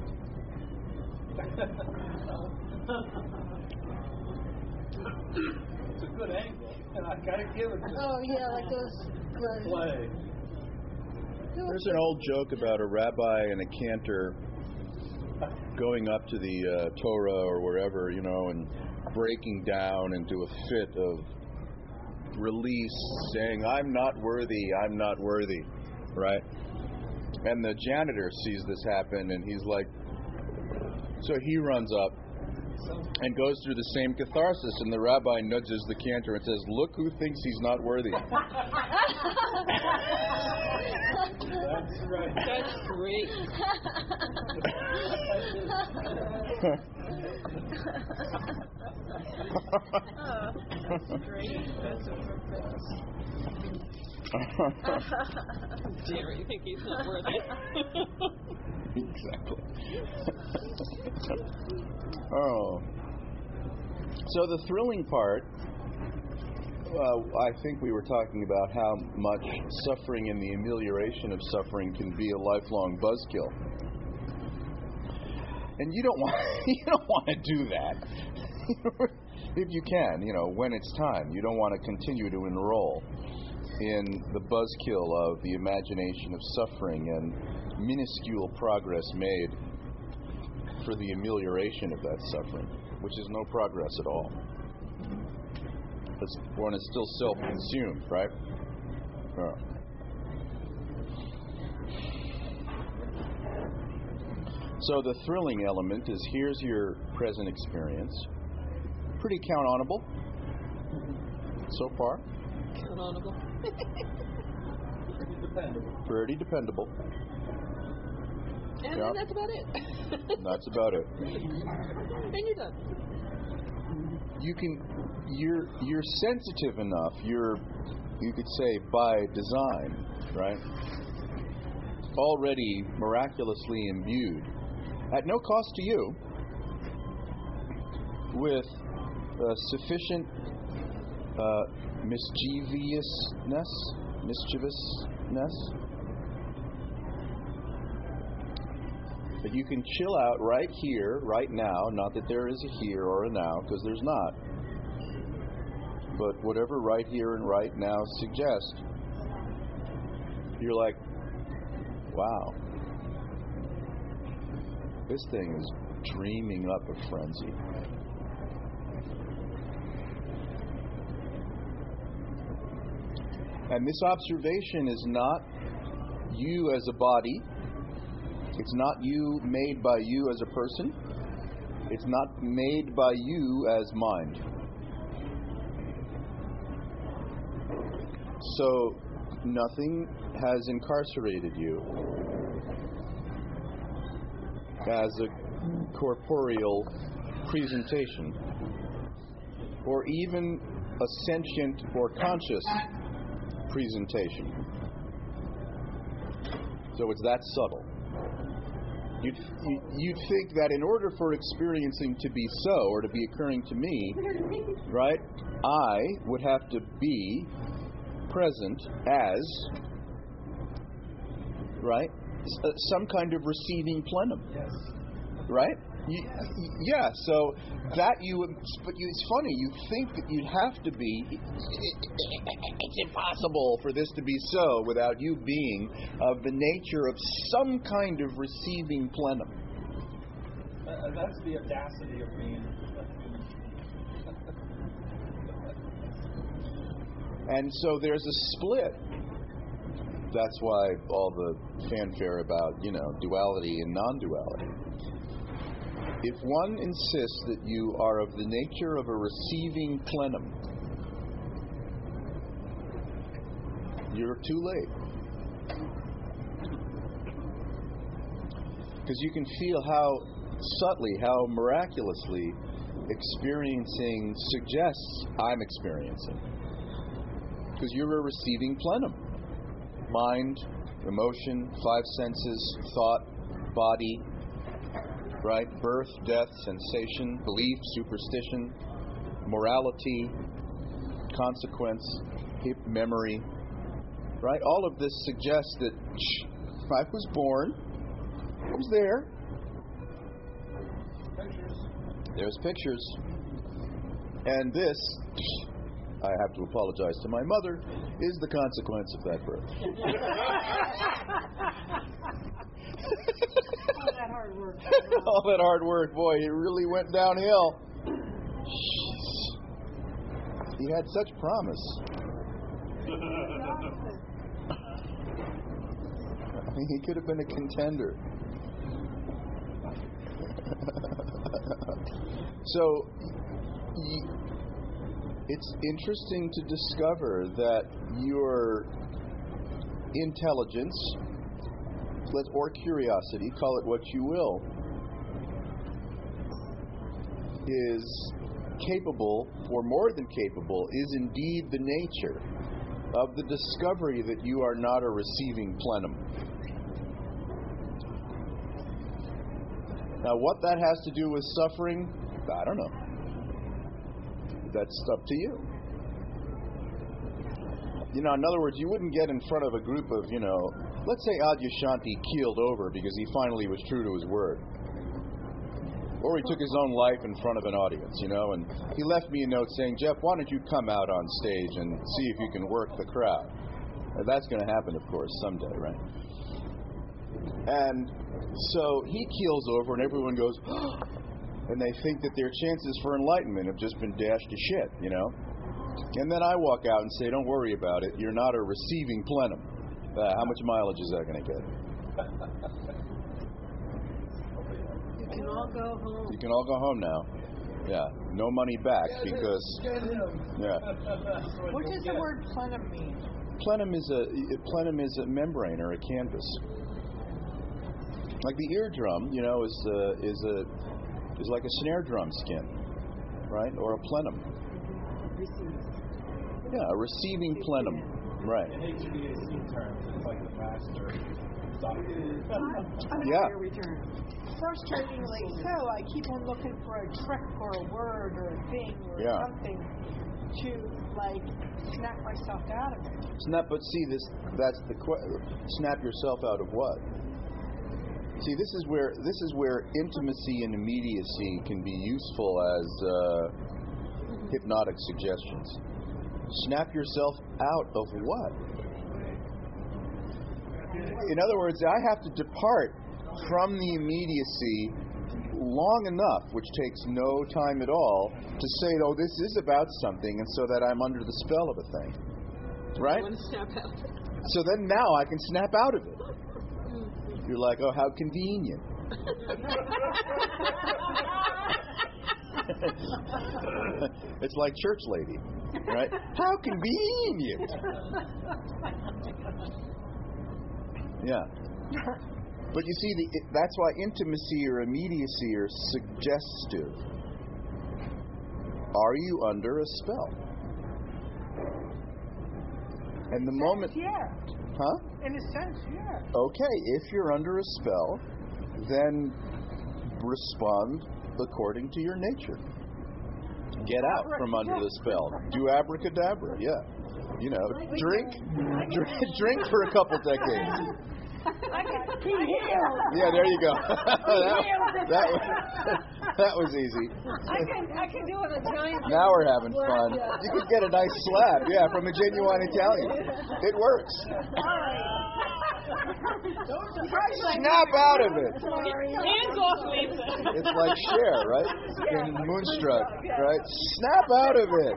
thing. It's a good angle, and I gotta give it to him. Oh, yeah, like those. Like, Play. There's an old joke about a rabbi and a cantor going up to the uh, Torah or wherever, you know, and breaking down into a fit of release, saying, "I'm not worthy, I'm not worthy," right? And the janitor sees this happen, and he's like, so he runs up and goes through the same catharsis, and the rabbi nudges the cantor and says, "Look who thinks he's not worthy." That's right. That's great. oh, that's great. That's Dare you think he's not worthy? Exactly. Oh. So the thrilling part, uh, I think we were talking about how much suffering and the amelioration of suffering can be a lifelong buzzkill. And you don't want you don't want to do that. If you can, you know, when it's time. You don't want to continue to enroll in the buzzkill of the imagination of suffering and minuscule progress made for the amelioration of that suffering, which is no progress at all. Because one is still self-consumed, right? Yeah. So the thrilling element is, here's your present experience. Pretty count-onable so far. Canonical. Pretty dependable. Pretty dependable. And Yeah. then that's about it. That's about it. Then you're done. You can, you're you're sensitive enough. You're, you could say, by design, right? Already miraculously imbued, at no cost to you, with uh, sufficient uh, mischievousness, mischievousness, that you can chill out right here, right now. Not that there is a here or a now, because there's not. But whatever right here and right now suggests, you're like, wow, this thing is dreaming up a frenzy. And this observation is not you as a body. It's not you made by you as a person. It's not made by you as mind. So nothing has incarcerated you as a corporeal presentation, or even a sentient or conscious presentation. So it's that subtle. You'd, you'd think that in order for experiencing to be so, or to be occurring to me, right, I would have to be present as, right, s- some kind of receiving plenum, Yes. right? You, yeah, so that you, but you, it's funny, you think that you'd have to be, it's impossible for this to be so without you being of the nature of some kind of receiving plenum. Uh, that's the audacity of being. And so there's a split. That's why all the fanfare about, you know, duality and non-duality. If one insists that you are of the nature of a receiving plenum, you're too late. Because you can feel how subtly, how miraculously experiencing suggests I'm experiencing. Because you're a receiving plenum. Mind, emotion, five senses, thought, body, right? Birth, death, sensation, belief, superstition, morality, consequence, hip memory, right? All of this suggests that shh, I was born, I was there. Pictures. There's pictures. And this, I have to apologize to my mother, is the consequence of that birth. All that hard work. All that hard work, boy, it really went downhill. Jeez. He had such promise. I mean, he could have been a contender. So, y- it's interesting to discover that your intelligence, let or curiosity, call it what you will, is capable, or more than capable, is indeed the nature of the discovery that you are not a receiving plenum. Now, what that has to do with suffering, I don't know. That's up to you. You know, in other words, you wouldn't get in front of a group of, you know, let's say Adyashanti keeled over because he finally was true to his word. Or he took his own life in front of an audience, you know, and he left me a note saying, Jeff, why don't you come out on stage and see if you can work the crowd? And that's going to happen, of course, someday, right? And so he keels over and everyone goes, and they think that their chances for enlightenment have just been dashed to shit, you know? And then I walk out and say, don't worry about it, you're not a receiving plenum. Uh, how much mileage is that going to get? You can all go home. You can all go home now. Yeah, no money back because, yeah. What does the word plenum mean? Plenum is a plenum is a membrane or a canvas. Like the eardrum, you know, is a, is a is like a snare drum skin, right? Or a plenum. Yeah, a receiving plenum, right? In H V A C terms, it's like the master doctor. Yeah. Return. Frustratingly so, I keep on looking for a trick or a word or a thing or Yeah. something to, like, snap myself out of it. Snap, but see this. That's the que- snap yourself out of what? See, this is where this is where intimacy and immediacy can be useful as uh, hypnotic suggestions. Snap yourself out of what? In other words, I have to depart from the immediacy long enough, which takes no time at all, to say, oh, this is about something, and so that I'm under the spell of a thing. Right? Want to snap out. So then now I can snap out of it. You're like, oh, how convenient. It's like church lady, right? How convenient. Yeah. But you see, the, it, that's why intimacy or immediacy are suggestive. Are you under a spell? And the moment... Yeah. Huh? In a sense, yeah. Okay, if you're under a spell, then respond according to your nature. Get out from under the spell. Do abracadabra, yeah. You know, drink, drink, drink for a couple decades. He healed. Yeah, there you go. that, that, was, that was easy. I can I can do an Italian. Now we're having fun. You could get a nice slap, yeah, from a genuine Italian. It works. Snap out of it. Hands off, Lisa. It's like Cher, right? In Moonstruck, right? Snap out of it.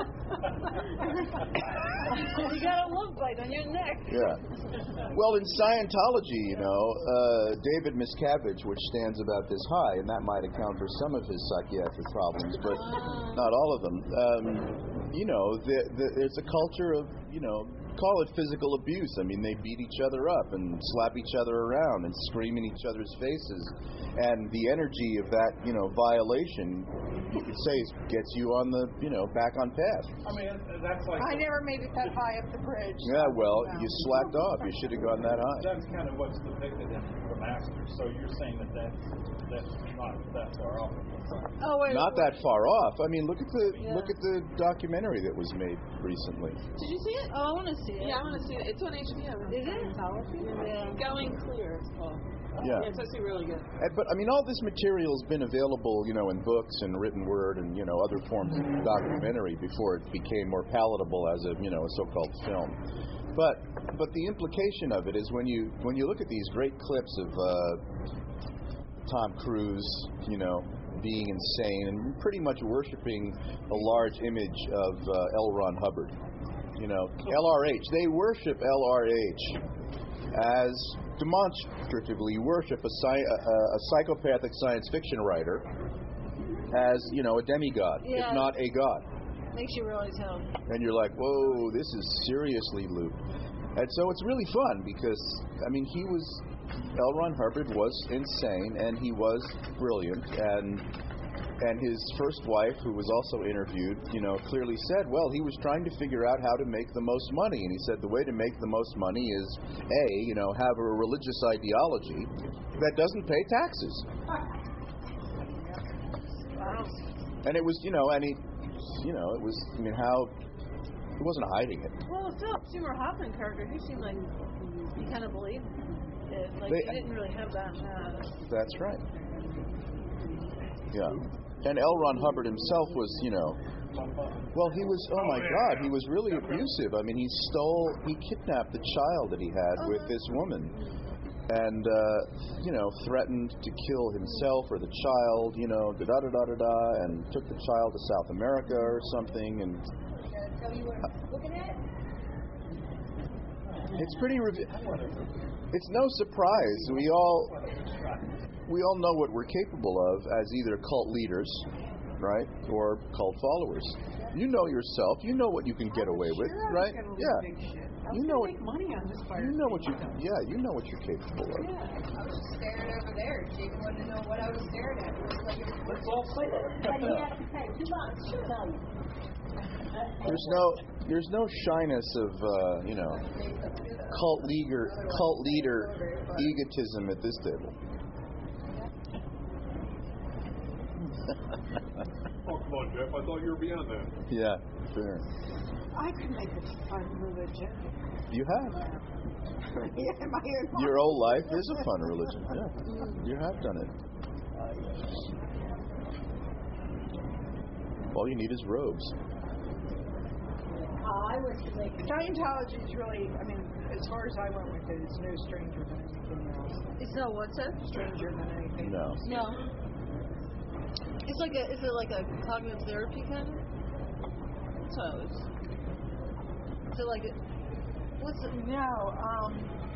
You got a love bite on your neck. Yeah. Well, in Scientology, you know, uh, David Miscavige, which stands about this high, and that might account for some of his psychiatric problems, but not all of them. Um, you know, the, the, there's a culture of, you know, call it physical abuse. I mean, they beat each other up and slap each other around and scream in each other's faces. And the energy of that, you know, violation, you could say, gets you on the, you know, back on path. I mean, that's like... I never made it that high up the bridge. Yeah, well, you slacked off. You should have gone that high. That's kind of what's depicted in The Master. So you're saying that that's, that's not that far off. Oh, wait. Not that far off. I mean, look at the Yeah. look at the documentary that was made recently. Did you see it? Oh, I want to see it. Yeah, I want to see it. It's on H B O. Is it? Yeah. Going Clear, it's called. Yeah. Yeah, it's actually really good. Uh, But I mean, all this material has been available, you know, in books and written word and you know other forms of documentary before it became more palatable as a you know a so-called film. But but the implication of it is when you when you look at these great clips of uh, Tom Cruise, you know, being insane and pretty much worshiping a large image of uh, L. Ron Hubbard, you know, L R H. They worship L R H as demonstratively worship a, sci- a, a psychopathic science fiction writer as, you know, a demigod, Yeah. if not a god. Makes you realize how. And you're like, whoa, this is seriously Luke. And so it's really fun because, I mean, he was, L. Ron Hubbard was insane and he was brilliant. And and his first wife, who was also interviewed, you know, clearly said, well, he was trying to figure out how to make the most money. And he said the way to make the most money is, A, you know, have a religious ideology that doesn't pay taxes. And it was, you know, and he, you know, it was, I mean, how, he wasn't hiding it. Well, the Philip Seymour Hoffman character, he seemed like he kind of believed it. Like, They- he didn't really have that. Uh, That's right. Yeah. And L. Ron Hubbard himself was, you know, well, he was, oh my God, he was really abusive. I mean, he stole, he kidnapped the child that he had with this woman. And, uh, you know, threatened to kill himself or the child, you know, da da da da da da, and took the child to South America or something. And it's pretty, rev- it's no surprise. We all, we all know what we're capable of as either cult leaders, right, or cult followers. You know yourself. You know what you can get away with, right? Yeah. You know what. Make money on this fire. You know what you. Yeah, you know what you're capable of. I was just staring over there. Jake wanted to know what I was staring at. It was like it was Let's all say But he has to pay two bucks to tell you. There's no. There's no shyness of uh, you know cult leader cult leader egotism at this table. Oh, come on, Jeff. I thought you were beyond that. Yeah, fair. I could make a fun religion. You have. Yeah, my own. Your whole life is a fun religion. Yeah, you have done it. All you need is robes. I was to make Scientology is really, I mean, as far as I went with it, it's no stranger than anything else. it's no what's that? Stranger than anything No. else. No. It's like a, is it like a cognitive therapy kind of? So it's, is it like a, what's it? No, um,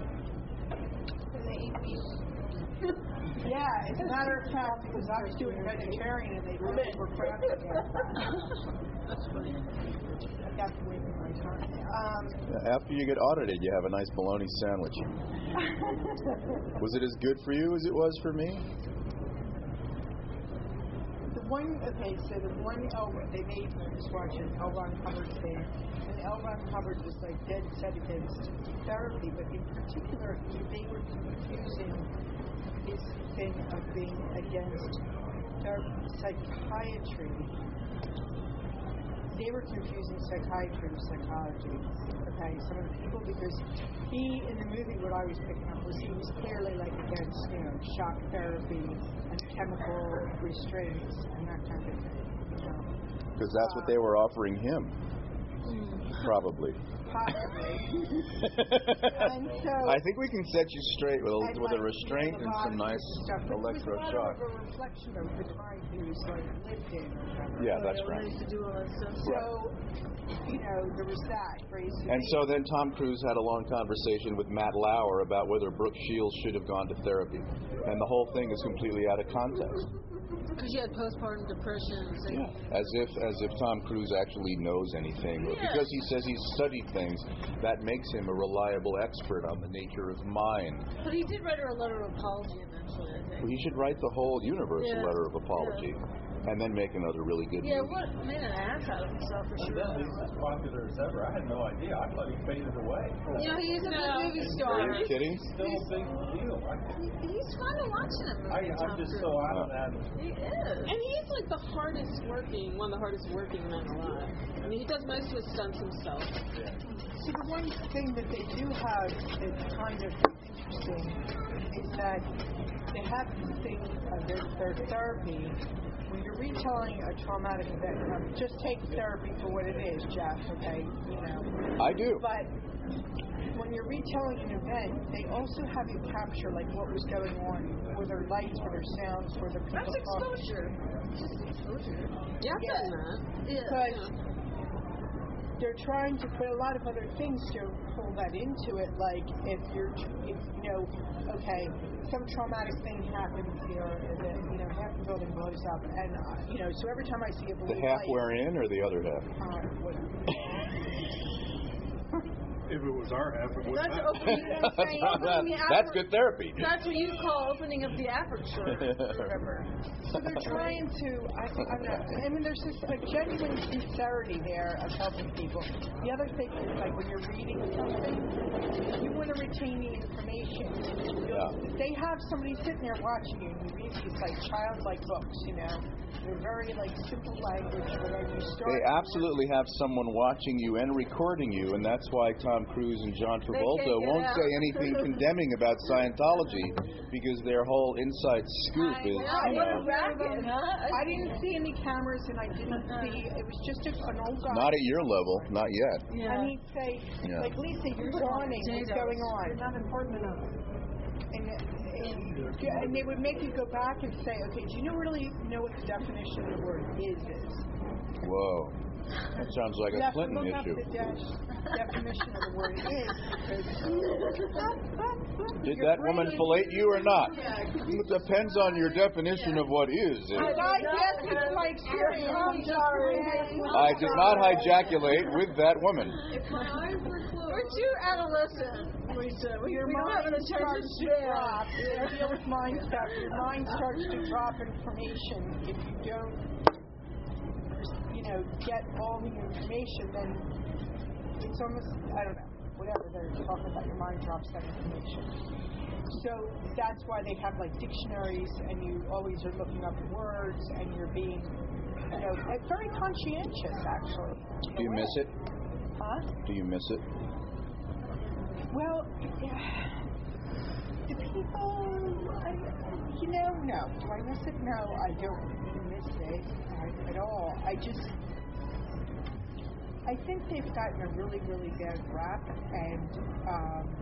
yeah, as a matter of fact, because I was doing vegetarian and they really were crapping That's funny. I got to wait for my time. Um, After you get audited, you have a nice bologna sandwich. Was it as good for you as it was for me? the one, okay, so the one L, they made was watching L. Ron Hubbard thing, and L. Ron Hubbard was like dead set against therapy, but in particular, they were confusing his thing of being against ther- psychiatry. They were confusing psychiatry with psychology. okay, some of the people, because he, in the movie, what I was picking up was he was clearly like against, you know, shock therapy and chemical restraints and that kind of thing. Because that's what they were offering him. Probably. Possibly. And so, I think we can set you straight with a, and with like, a restraint you know, and some nice stuff. But electroshock. it was a lot of a reflection of the time he was like lived in or whatever. Yeah, that's When right. they used to do all that stuff. So, you know, there was that. Basically. And so then Tom Cruise had a long conversation with Matt Lauer about whether Brooke Shields should have gone to therapy. And the whole thing is completely out of context. Because she had postpartum depression. So Yeah. As if as if Tom Cruise actually knows anything. Or Yeah. because he says he's studied things, that makes him a reliable expert on the nature of mind. But he did write her a letter of apology eventually, I think. He should write the whole universe Yeah. a letter of apology. And then make another really good Yeah, movie. what made an ass out of himself for And sure. then he's as popular as ever. I had no idea. I thought he faded away. You know, he's a No. good movie star. Are you kidding? He's still a big deal. I, He's fun to watch in a movie. I, Tom I'm just Cruise. so out of that. He is. And he's like the hardest working, one of the hardest working men alive. I mean, he does most of his stunts himself. So the one thing that they do have that's kind of interesting is that they have this thing, uh, their, their therapy. When you're retelling a traumatic event, now just take therapy for what it is, Jeff, okay? You know. I do. But when you're retelling an event, they also have you capture like what was going on. Were there lights, were there sounds, were there people That's talking? exposure. Just exposure. Yeah, I've Yeah. done that. Yeah. But they're trying to put a lot of other things to pull that into it. Like if you're, if, you know, okay, some traumatic thing happens here, and then, you know, half the building blows up, and uh, you know, so every time I see a blue The half light, wherein or the other half? uh, whatever. If it was our half, it wouldn't That's matter. opening, you know what I'm saying? That's, Opening the that's aperture. good therapy. That's what you call opening up the aperture. Whatever. So they're trying to, I, I'm not, I mean, there's this like genuine sincerity there of helping people. The other thing is like when you're reading something, you want to retain the information. Yeah. They have somebody sitting there watching you, and you read these like childlike books, you know. They're very like simple language, but then you start. They absolutely have someone watching you and recording you, and that's why Tom Cruise and John Travolta can't get won't out. say anything condemning about Scientology because their whole inside scoop I is, know, you what know, a racket, huh? I didn't see any cameras, and I didn't see. It was just a, an old guy. not at your level, not yet. Yeah. And he'd say, Yeah. like, Lisa, you're yawning. What's Potatoes. going on? Not important enough. And, and, yeah, and they would make you go back and say, okay, do you know really know what the definition of the word is is? Whoa. That sounds like You a have to Clinton look up issue. the de- definition of the word is because Did your that brain woman is- fillet you or not? It depends on your definition of what is. is. I guess it's my experience. I'm sorry. I did not hijaculate with that woman. We're too adolescent, Lisa. We, Your we don't have mind an attention starts to span. drop. You deal with mind stuff. Your mind starts to drop information. If you don't, you know, get all the information, then it's almost, I don't know, whatever they're talking about, your mind drops that information. So that's why they have like dictionaries, and you always are looking up words, and you're being, you know, it's very conscientious actually. in Do a you way. miss it? Huh? Do you miss it? Well, yeah. The people, I, you know, no. Do I miss it? No, I don't miss it I, at all. I just, I think they've gotten a really, really bad rap, and um,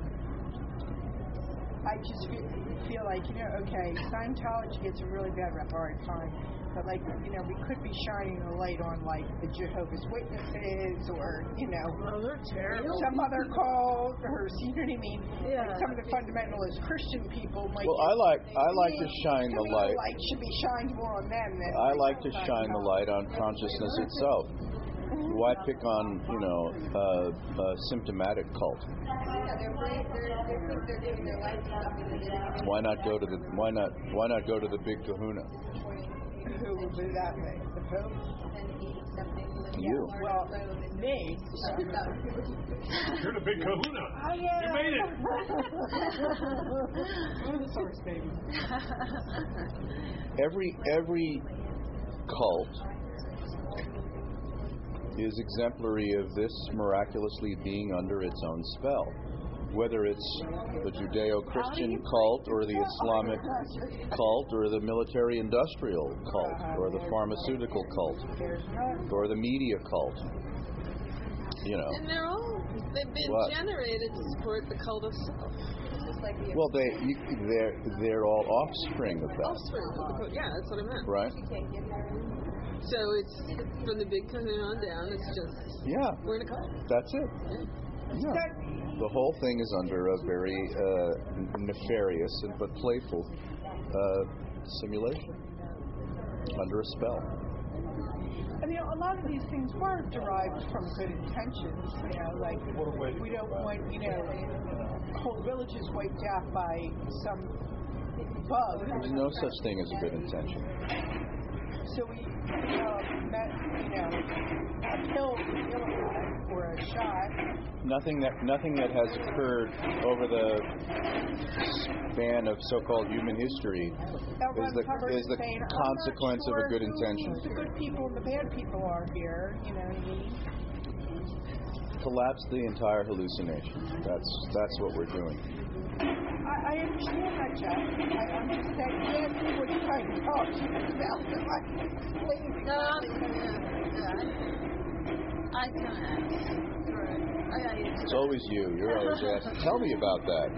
I just feel, feel like, you know, okay, Scientology gets a really bad rap, all right, fine. But, like, you know, we could be shining a light on, like, the Jehovah's Witnesses or, you know, Oh, they're terrible. some other cult or, you know what I mean? Yeah. Like some of the fundamentalist Christian people might Well, I like I like to shine the me, light. light should be shined more on them than I like to shine the light on consciousness itself. Why pick on, you know, uh, a symptomatic cult? Yeah, they're brave. They're, they think they're giving their life to something that they didn't even Why not go to the why not why not go to the big kahuna? Who will do that thing? The Pope? and eat something with You. that Well, learn alone and me. You're the big kahuna. Oh, yeah. You made it. Source, baby. Every every cult is exemplary of this miraculously being under its own spell. Whether it's the Judeo-Christian cult or the Islamic cult or the military-industrial cult or the pharmaceutical cult or the media cult. You know. And they're all, they've been What? generated to support the cult of self. Just like the Well, they you, they're they're all offspring of that, offspring of the cult. Yeah, that's what I meant. right? So it's from the big kahuna on down, it's just, Yeah, we're in a cult. that's it. Yeah. The whole thing is under a very uh, nefarious and but playful uh, simulation, under a spell. And you know, a lot of these things were derived from good intentions. You know, like we don't want, you know, whole villages wiped out by some bug. There's no such thing as a good intention. So we, you know, met, you know, a pill or a shot. Nothing that nothing that has occurred over the span of so-called human history is the is the consequence of a good intention. The good people and the bad people are here. You know what I mean? Collapse the entire hallucination. That's that's what we're doing. I, I understand that, Jack. I, I'm just saying, yeah, what you're trying to talk about. No, I can ask. I got you. It's always you. You're always asking. Tell me about that.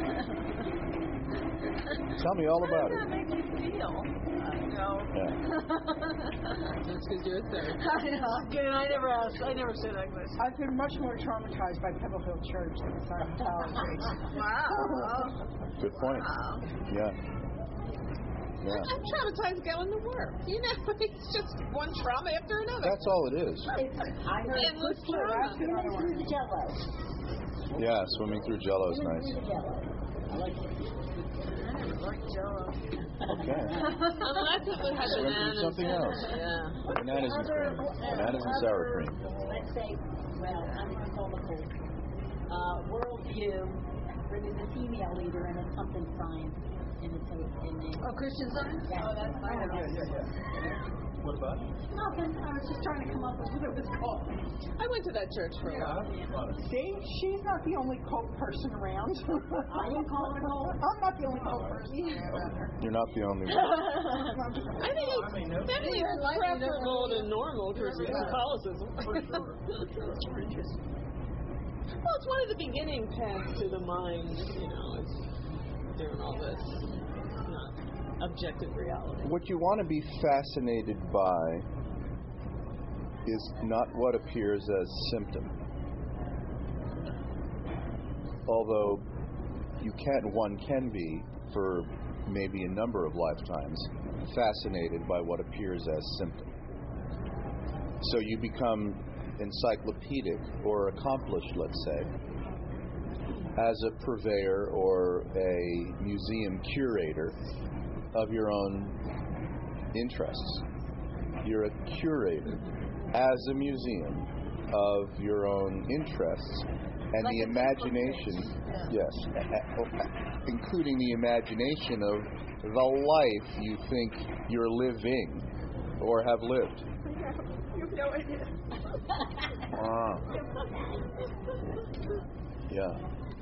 Tell me all about How does that it. make you feel? I know. Yeah. That's because you're a third. I know. Good. I never asked. I never said that question. I've been much more traumatized by Pebble Hill Church than Scientology. Wow. Good point. Wow. Yeah. Yeah. I'm traumatized going to work. You know, it's just one trauma after another. That's all it is. I heard Endless good trauma. swimming through the jello. Yeah, swimming through Jello is Swimming nice. through the jello. I like it. I never liked Jello. Okay. Unless it would have Swim through bananas. something in it. else. Yeah. Bananas and cream. Bananas and sour cream. Let's say, well, I'm going to call the whole uh, worldview where there's a female leader and it's something science in the in the Oh, Christian Science? Yeah. Oh, that's I know. What about? Nothing. I was just trying to come up with what it was called. I went to that church for a while. See, she's not the only cult person around. I didn't call it a cult. I'm not the only cult person around. You're not the only one. I think it's definitely preferable to normal Christian Catholicism. Well, it's one of the beginning paths to the mind, you know, it's doing all this, not objective reality. What you want to be fascinated by is not what appears as symptom. Although you can, one can be, for maybe a number of lifetimes, fascinated by what appears as symptom. So you become encyclopedic or accomplished, let's say, as a purveyor or a museum curator of your own interests. You're a curator as a museum of your own interests and Like the a imagination, Yeah. yes, a- a- including the imagination of the life you think you're living or have lived. You have no idea. Ah. Yeah.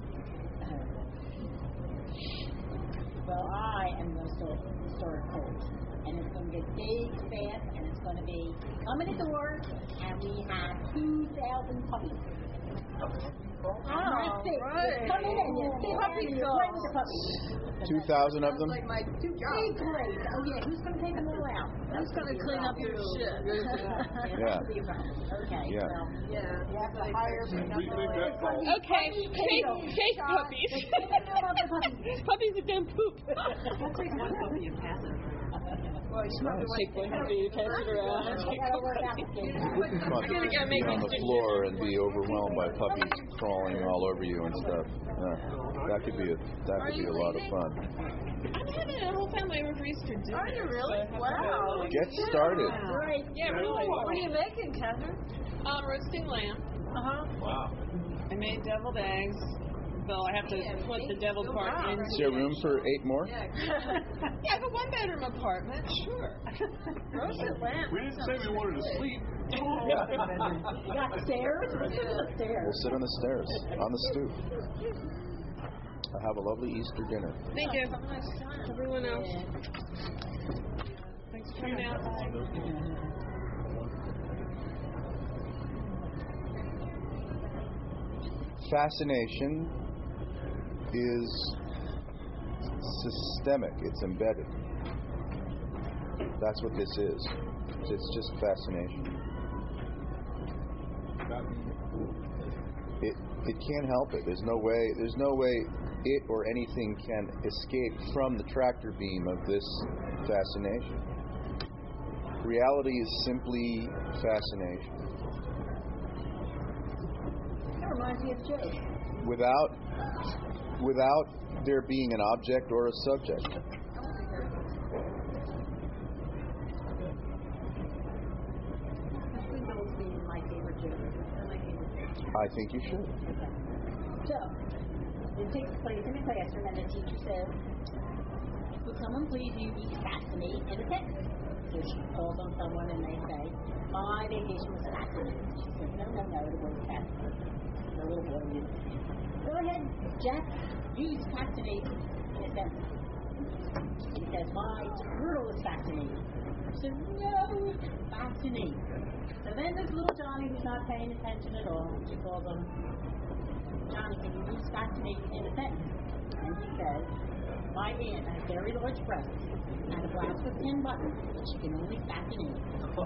Well, I am going to start, start a cult. And it's going to get big, fast, and it's going to be come in the door, and we have two thousand puppies. Oh, That's it. right. Come in and you sit down Puppy and you play with the puppies. Two thousand of them? Like my two Big jobs. parade. Oh, yeah. Who's going to take them all out? Who's going to clean up your shit? Yeah. Okay. Yeah. Well, Yeah. you have to hire We think that falls. Okay, fake, fake puppies. Puppies that don't poop. Well, you probably Take one puppy, pass it around. I gotta work out the It'd schedule. be fun You're gonna to make be on me the think. floor and be overwhelmed by puppies crawling all over you and stuff. Yeah. That could be a that could be a lot of fun. I'm having a whole family over for Easter dinner. Are you really? so I have to Wow. go. Get started. Right. Yeah, really. What are you making, Catherine? Um, roasting lamb. Uh huh. Wow. I made deviled eggs. Bill. I have to put the devil part in. Is there room for eight more? Yeah, yeah, the one bedroom apartment, sure. Roasted lamb. We didn't say we wanted to sleep. Yeah. You got stairs? What's in the stairs? We'll sit on the stairs, on the stoop. I have a lovely Easter dinner. Thank you. Everyone else. Thanks for coming out. Fascination is systemic. It's embedded. That's what this is. It's just fascination. It it can't help it. There's no way. There's no way it or anything can escape from the tractor beam of this fascination. Reality is simply fascination. That reminds me of Joe. Without without there being an object or a subject. My favorite joke. My favorite joke. I think you should. Okay. So, it takes place in a classroom, and the teacher says, "Would someone please use fascinate in a sentence?" So she calls on someone, and they say, "My vacation was fascinating." She says, "No, no, no, it was fascinating." The little boy used it. "Go ahead, Jeff. Use fascinate in a sentence." He says, "My turtle was fascinating." She says, "No, fascinating." So then there's little Johnny who's not paying attention at all. She calls him, "Johnny, can you use fascinating in a sentence?" And he says, "My aunt has very large breasts and a blouse with ten buttons, but she can only fascinate."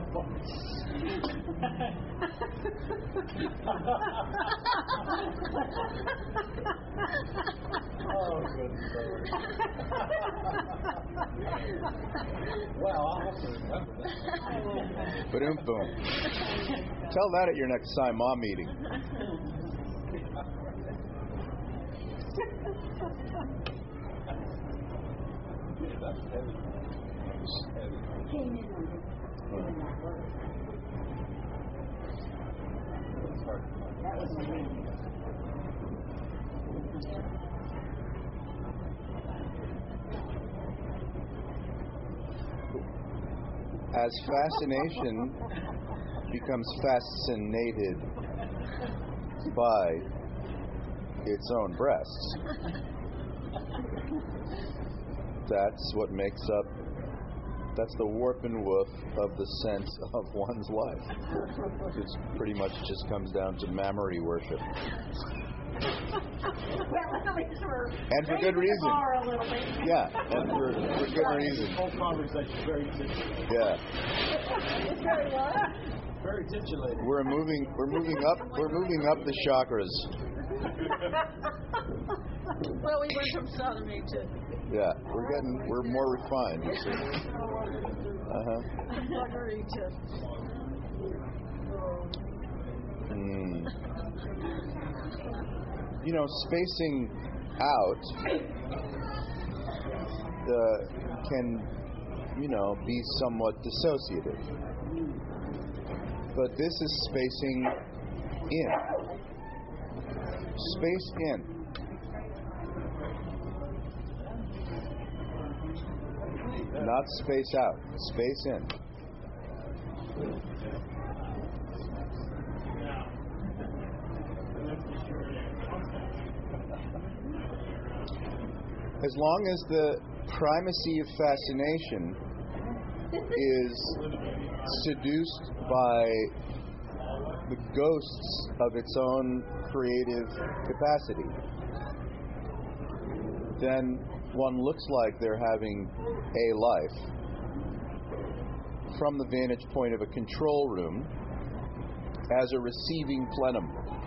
Oh, good Lord. Well, I'll have to remember that. Boom, boom. Tell that at your next Sai Ma meeting. That's heavy. That's heavy. Came in on doing that word. It's hard to find. That was my name. As fascination becomes fascinated by its own breasts, that's what makes up, that's the warp and woof of the sense of one's life. It pretty much just comes down to mammary worship. Well, at least we're And for good raising the reason. bar a little bit. Yeah, and for, for good reason. Whole conversation very titillating. Yeah. It's very what? Very titillating. We're moving we're moving up we're moving up the chakras. Well, we went from sodomy to Yeah, we're getting we're more refined, you see. Uh-huh. margarita. Mm. You know, spacing out uh, can, you know, be somewhat dissociative. But this is spacing in. Space in. Not space out. Space in. As long as the primacy of fascination is seduced by the ghosts of its own creative capacity, then one looks like they're having a life from the vantage point of a control room as a receiving plenum.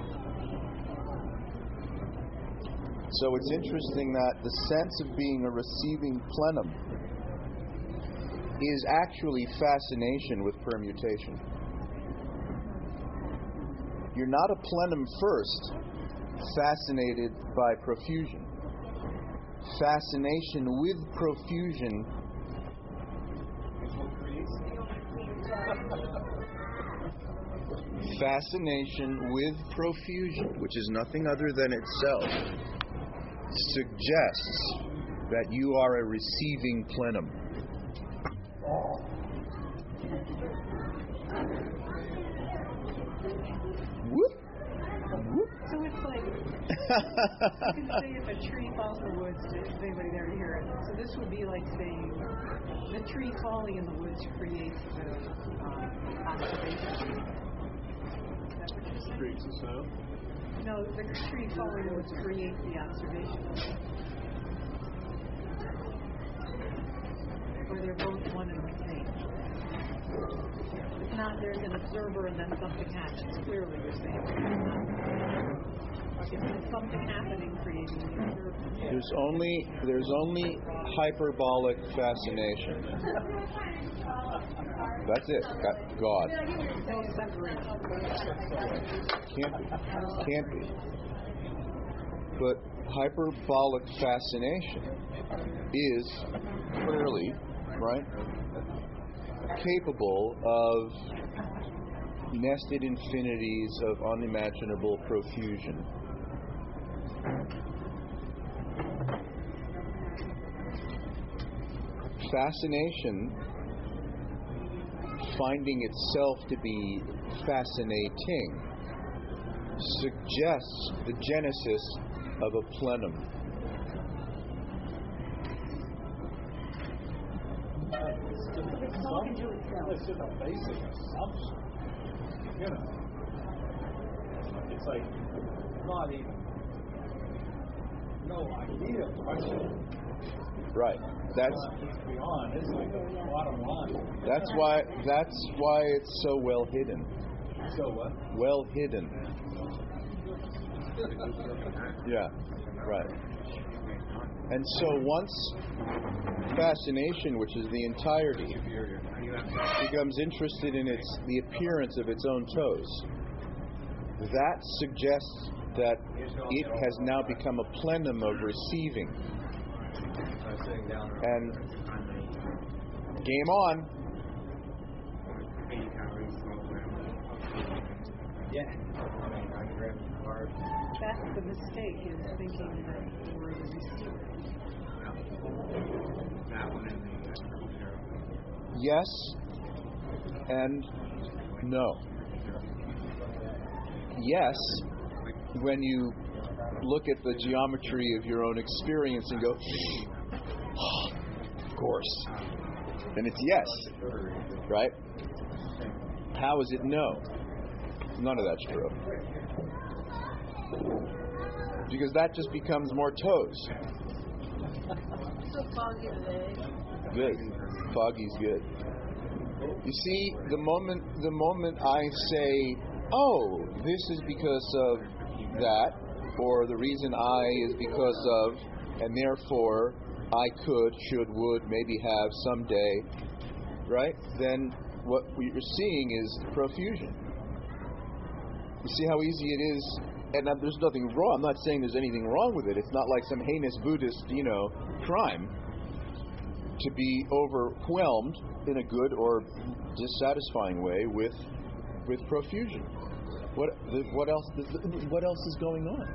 So it's interesting that the sense of being a receiving plenum is actually fascination with permutation. You're not a plenum first, fascinated by profusion. Fascination with profusion fascination with profusion, which is nothing other than itself, suggests that you are a receiving plenum. Whoop. Whoop. So it's like, you can say if a tree falls in the woods, is anybody there to hear it? So this would be like saying the tree falling in the woods creates the um, observation. Is that what you're saying? Creates a sound. No, the tree falling in the woods creates the observation. Or they're both one and the same. It's not there's an observer and then something happens. Clearly you're saying. It's something happening creating the observer. There's only there's only hyperbolic fascination. That's it. Got God. No separation. Can't be. Can't be. But hyperbolic fascination is clearly, right, capable of nested infinities of unimaginable profusion. Fascination, finding itself to be fascinating, suggests the genesis of a plenum. It's talking to itself. It's just a basic assumption. You know, it's like not even no idea question. Right. That's it's beyond. It's like the bottom line. that's why that's why it's so well hidden. So what? Well hidden. Yeah. Right. And so once fascination, which is the entirety, becomes interested in its the appearance of its own toes, that suggests that it has now become a plenum of receiving. And game on. Yeah. That's the mistake, is thinking that we're the receiver. Yes and no. Yes, when you look at the geometry of your own experience and go, oh, of course. And it's yes, right? How is it no? None of that's true. Because that just becomes more toes. So foggy today. Good. Foggy's good. You see, the moment the moment I say, oh, this is because of that, or the reason I is because of, and therefore I could, should, would, maybe have someday, right? Then what you're seeing is profusion. You see how easy it is, and there's nothing wrong. I'm not saying there's anything wrong with it. It's not like some heinous Buddhist, you know, crime to be overwhelmed in a good or dissatisfying way with with profusion. What the, what else? What else is going on?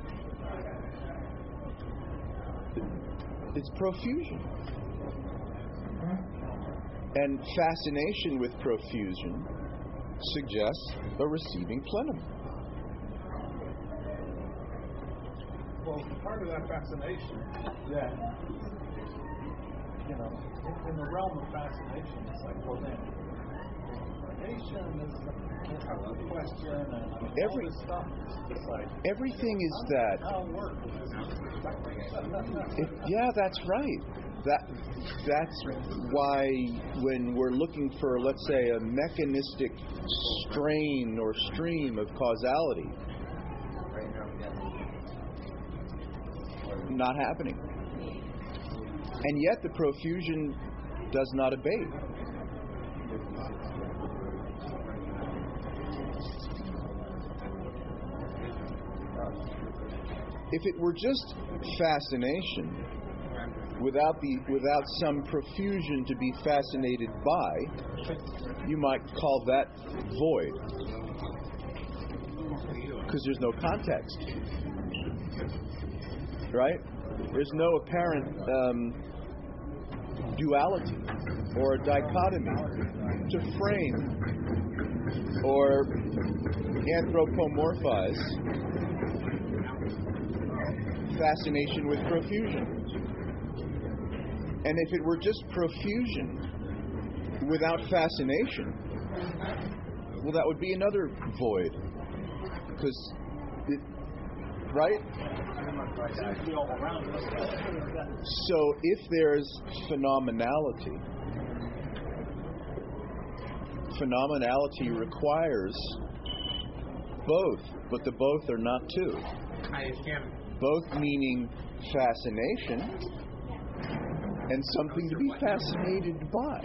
It's profusion. And fascination with profusion suggests a receiving plenum. Well, part of that fascination, yeah, you know, in, in the realm of fascination, it's like, well, then, reincarnation is a question, and I mean, Every, all this stuff. It's like everything is that. How it works. It, yeah, that's right. That that's why when we're looking for, let's say, a mechanistic strain or stream of causality, not happening. And yet the profusion does not abate. If it were just fascination, without the without some profusion to be fascinated by, you might call that void, because there's no context, right? There's no apparent um, duality or dichotomy to frame or anthropomorphize fascination with profusion. And if it were just profusion without fascination, well, that would be another void. Because, it, right? So if there's phenomenality, phenomenality requires both, but the both are not two. Both meaning fascination and something to be fascinated by,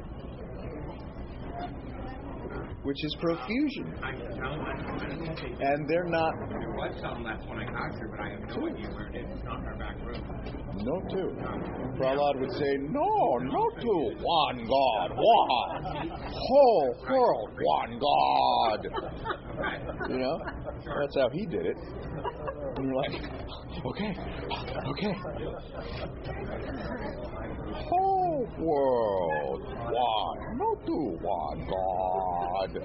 which is profusion. And they're not. There was some last when I got here, but I have no idea where it is. It's not in our back room. No two. Prahlad would say, no, no two. One God. One. Whole world. One God. You know? That's how he did it. And you're like, okay, okay. Whole world. One. No two. One God.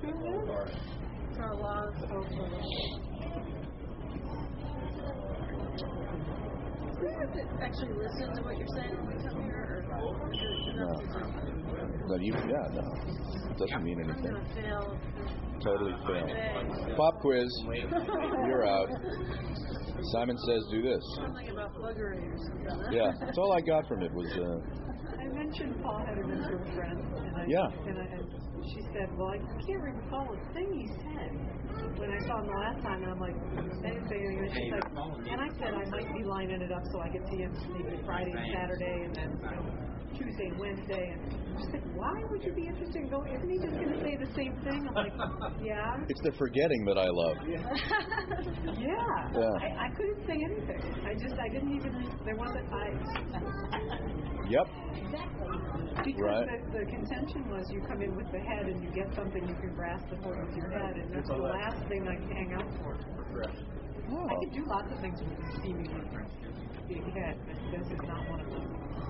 Do we have to actually listen to what you're saying when we come here? Or no. No, you, yeah, no. It doesn't mean I'm anything. going to fail. Totally fail. Today. Pop quiz. You're out. Simon says do this. Something about buggery or something. Yeah, that's all I got from it was... Uh, I mentioned Paul had a mentor friend, and I, Yeah. and, I, and she said, well, I can't recall a thing he said when I saw him the last time, and I'm like, I didn't say anything. And she's like, and I said I might be lining it up so I could see him maybe Friday and Saturday, and then you know, Tuesday and Wednesday. And she's like, why would you be interested in going? Isn't he just going to say the same thing? I'm like, yeah. it's the forgetting that I love. Yeah. Yeah. I, I couldn't say anything. I just, I didn't even, there wasn't, I... Yep. Because Right. the, the contention was you come in with the head and you get something you can grasp the point with your head, and that's the last thing I hang out for. Oh. I can do lots of things with a seemingly big head, but this is not one of them.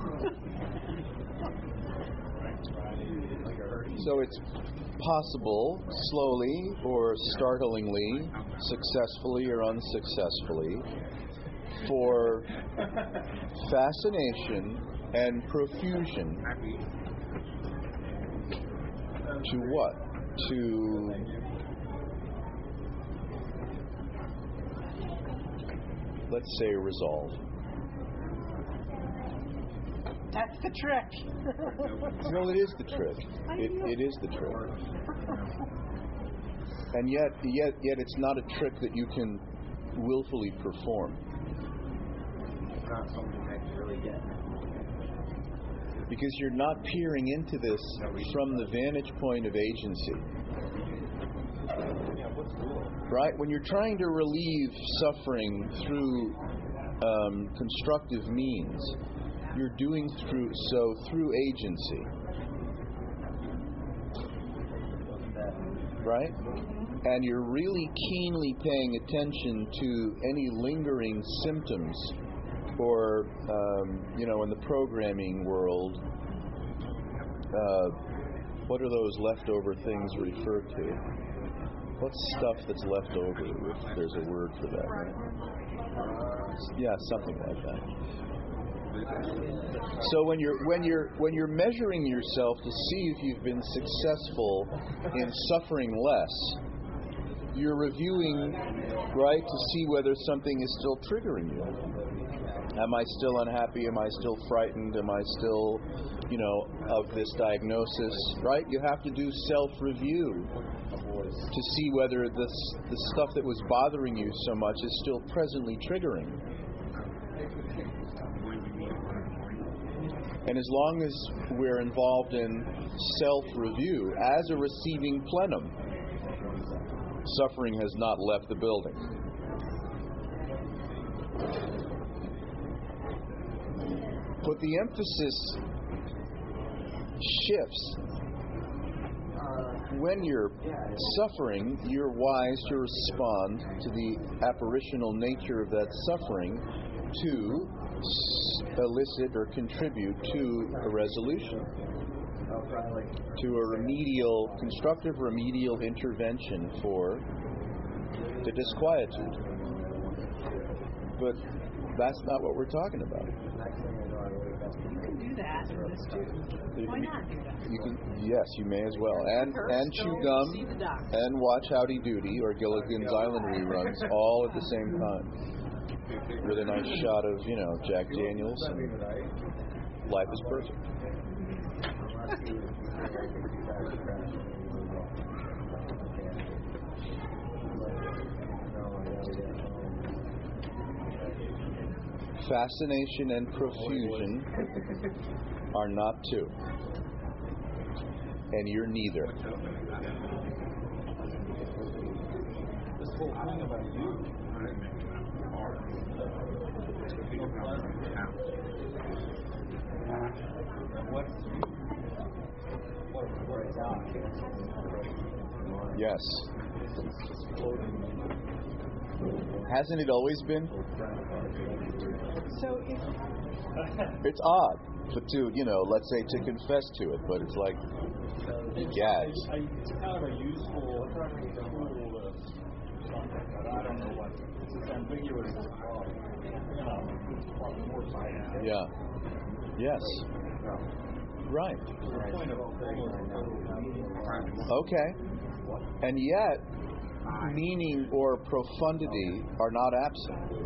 So it's possible, slowly or startlingly, successfully or unsuccessfully, for fascination and profusion to what? To let's say resolve. That's the trick. No, it is the trick. It, it is the trick. And yet, yet, yet, it's not a trick that you can willfully perform. It's not something that you really get. Because you're not peering into this from the vantage point of agency. Right? When you're trying to relieve suffering through um, constructive means, you're doing through so through agency. Right? And you're really keenly paying attention to any lingering symptoms, or, um, you know, in the programming world, uh, what are those leftover things referred to? What's stuff that's left over? If there's a word for that, right? Yeah, something like that. So when you're when you're when you're measuring yourself to see if you've been successful in suffering less, you're reviewing, right, to see whether something is still triggering you. Am I still unhappy? Am I still frightened? Am I still, you know, of this diagnosis? Right? You have to do self-review to see whether this the stuff that was bothering you so much is still presently triggering. And as long as we're involved in self-review as a receiving plenum, suffering has not left the building. But the emphasis shifts. When you're suffering, you're wise to respond to the apparitional nature of that suffering to s- elicit or contribute to a resolution, to a remedial, constructive remedial intervention for the disquietude. But that's not what we're talking about. You can do that in this too. Why not do that? You can, yes, you may as well. And and chew See gum the doc. and watch Howdy Doody or Gilligan's Island reruns all at the same time. With a nice shot of, you know, Jack Daniels and Life is Perfect. Fascination and profusion are not two. And you're neither. This whole thing about you. Yes. Hasn't it always been? So if It's odd, but to, you know, let's say to confess to it, but it's like gags. I, it's kind of a useful tool to something, but I don't know what. It's ambiguous as well. You know, more science. Yeah. Yes. Right. Okay. And yet, meaning or profundity are not absent.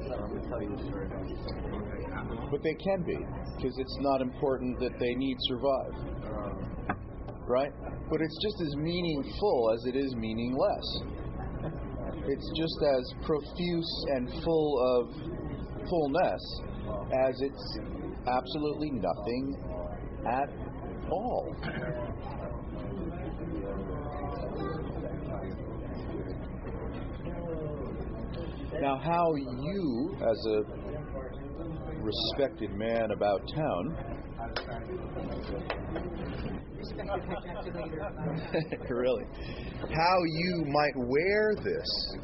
But they can be, because it's not important that they need survive. Right? But it's just as meaningful as it is meaningless. It's just as profuse and full of fullness as it's absolutely nothing at all. Now, how you, as a respected man about town, really, how you might wear this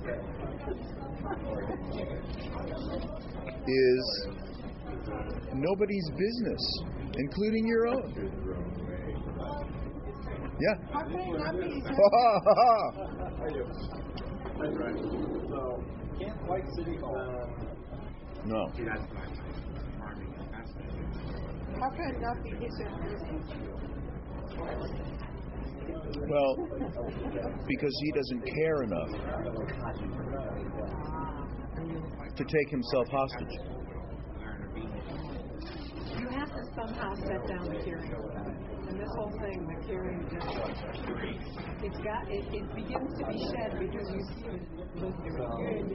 is nobody's business, including your own. Yeah. how can it not be? That's right. So, can't White City Hall. No. See, that's my farming. That's How can it not be his own business? Well, because he doesn't care enough to take himself hostage. You have to somehow set down the caring. And this whole thing, the caring, just it's got it, it begins to be shed because you see it both doing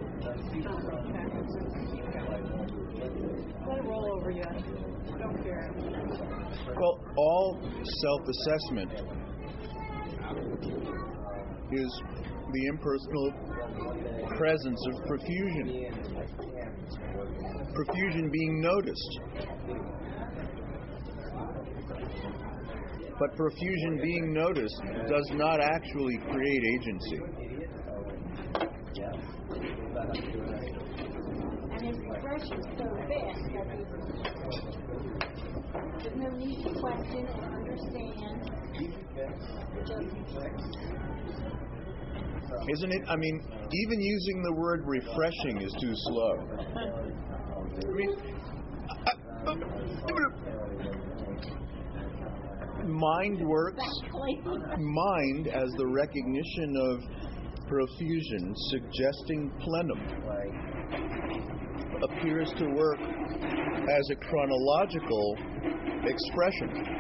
Let it roll over you. Don't care. Well, all self-assessment is the impersonal presence of profusion. Profusion being noticed. But profusion being noticed does not actually create agency. And it's refreshing so fast that there's no need to question or understand. Isn't it? I mean, even using the word refreshing is too slow. I mean, I, I, mind works, mind as the recognition of profusion, suggesting plenum, appears to work as a chronological expression.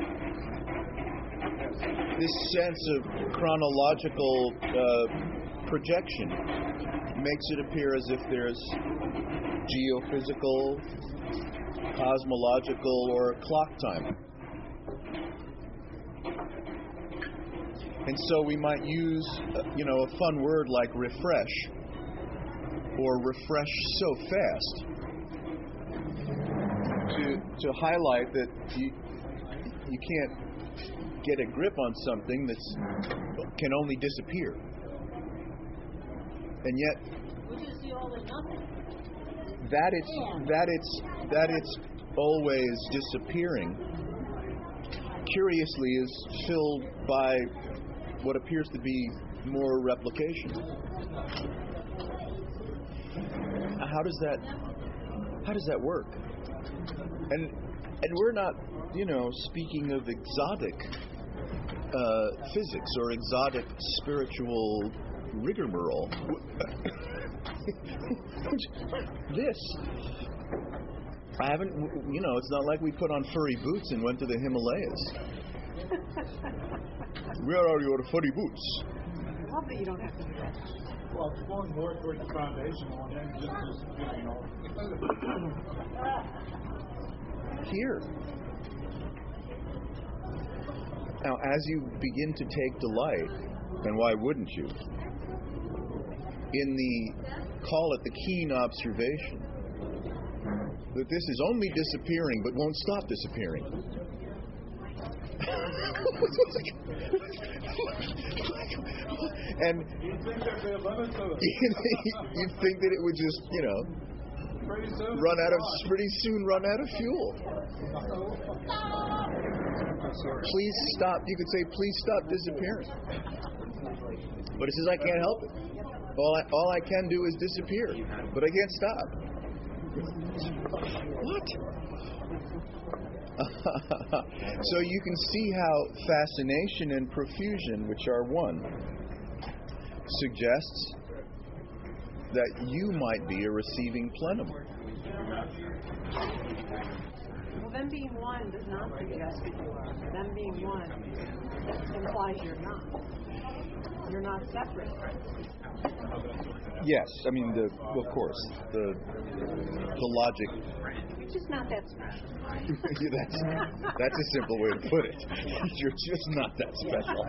This sense of chronological uh, projection makes it appear as if there's geophysical, cosmological, or clock time. And so we might use, uh, you know, a fun word like refresh, or refresh so fast, to to highlight that you you can't get a grip on something that's can only disappear. And yet, Which is the all or nothing. that it's that it's that it's always disappearing, curiously, is filled by what appears to be more replication. How does that how does that work? And and we're not, you know, speaking of exotic uh, physics or exotic spiritual rigmarole. This, I haven't, you know, it's not like we put on furry boots and went to the Himalayas. Where are your furry boots? I love that you don't have to do that. Well, it's going more towards the foundational and then just, just you know. Here. Now, as you begin to take delight, and why wouldn't you, in the, call it the keen observation, that this is only disappearing but won't stop disappearing. And you'd think that it would just, you know, run out of, pretty soon run out of fuel. Please stop. You could say, please stop disappearing. But it says, I can't help it. All I, all I can do is disappear. But I can't stop. What? So you can see how fascination and profusion, which are one, suggests that you might be a receiving plenum. Well, them being one does not suggest that you are. Them being one implies you're not. You're not separate. Yes, I mean, the well, of course, the the logic. You're just not that special. Yeah, that's that's a simple way to put it. You're just not that special.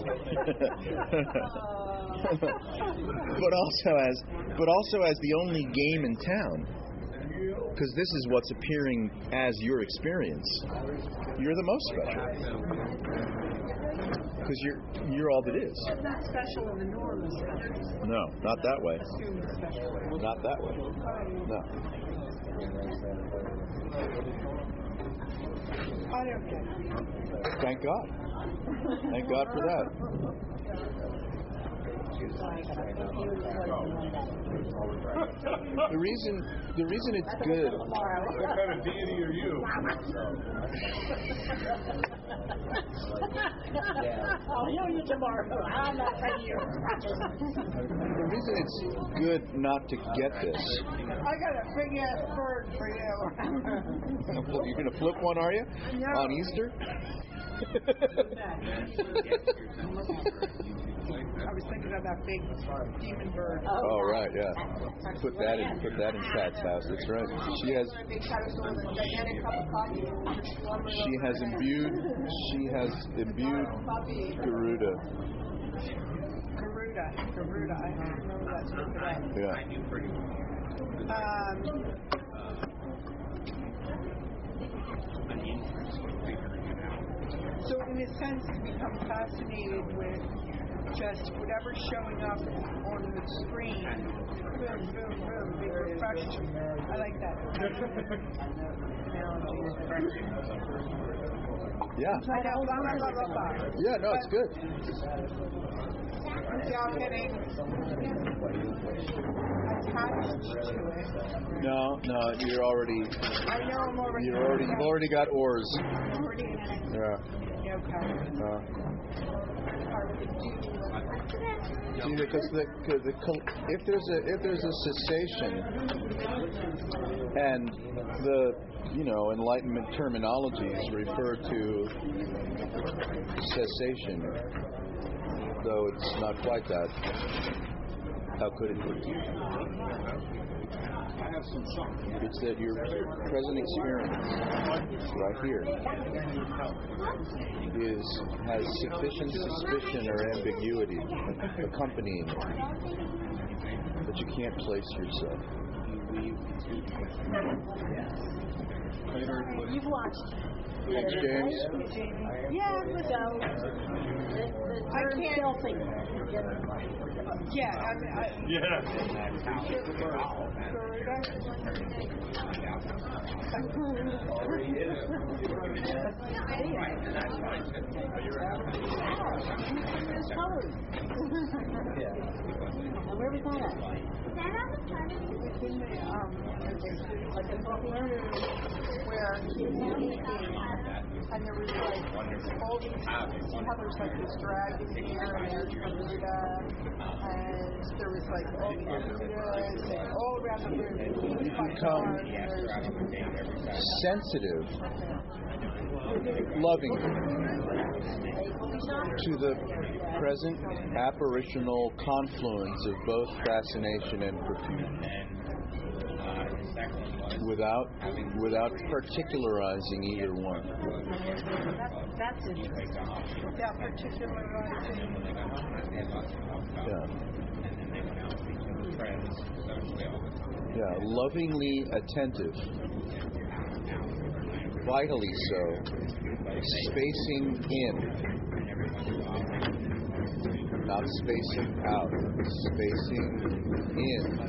but also as but also as the only game in town, because this is what's appearing as your experience. You're the most special. Because you're you're all that is. It's not special in the normal sense. No, not that way. Assume it's special. Not that way. No. I don't get it. Thank God. Thank God for that. The reason the reason it's good. What kind of deity are you? I'll know you tomorrow. I'm not for you. The reason it's good not to get this. I got a big ass bird for you. You're gonna flip one, are you? No. On Easter? I was thinking of that big demon bird. Oh right, yeah. Put that in put that in Kat's house. That's right. She has she has imbued she has imbued Garuda. Garuda. Garuda. I don't know that's what it is. Yeah. Um, so in a sense, to become fascinated with just whatever's showing up on the screen, boom, boom, boom, big reflection. I like that analogy. Yeah. I know, blah, blah, blah, blah, blah. Yeah, no, it's good. Without getting attached to it. No, no, you're already I know I'm already. you're already you've already got oars. already in it. Yeah. Okay. Uh, See, because the, cause the if there's a if there's a cessation, and the you know Enlightenment terminologies refer to cessation, though it's not quite that. How could it be? It's that your present experience, right here, is has sufficient suspicion or ambiguity accompanying it, but you can't place yourself. You've watched Thanks, James. Yeah, So, listen. the, the I term can't- selfing. Yeah, I mean, I, Yeah. There's colors. And where was that at? it's in the, um, like a learner where he's eating, and there was like all these, you know, there's like this dragon here, and there's Buddha, and there was like all these Buddhas, and all around the room, and he's by Become far, and there's sensitive, loving to the present apparitional confluence of both fascination and profusion, without without particularizing either one. That, that's interesting. that particularizing. Yeah. Yeah, lovingly attentive, vitally so, spacing in, not spacing out, spacing in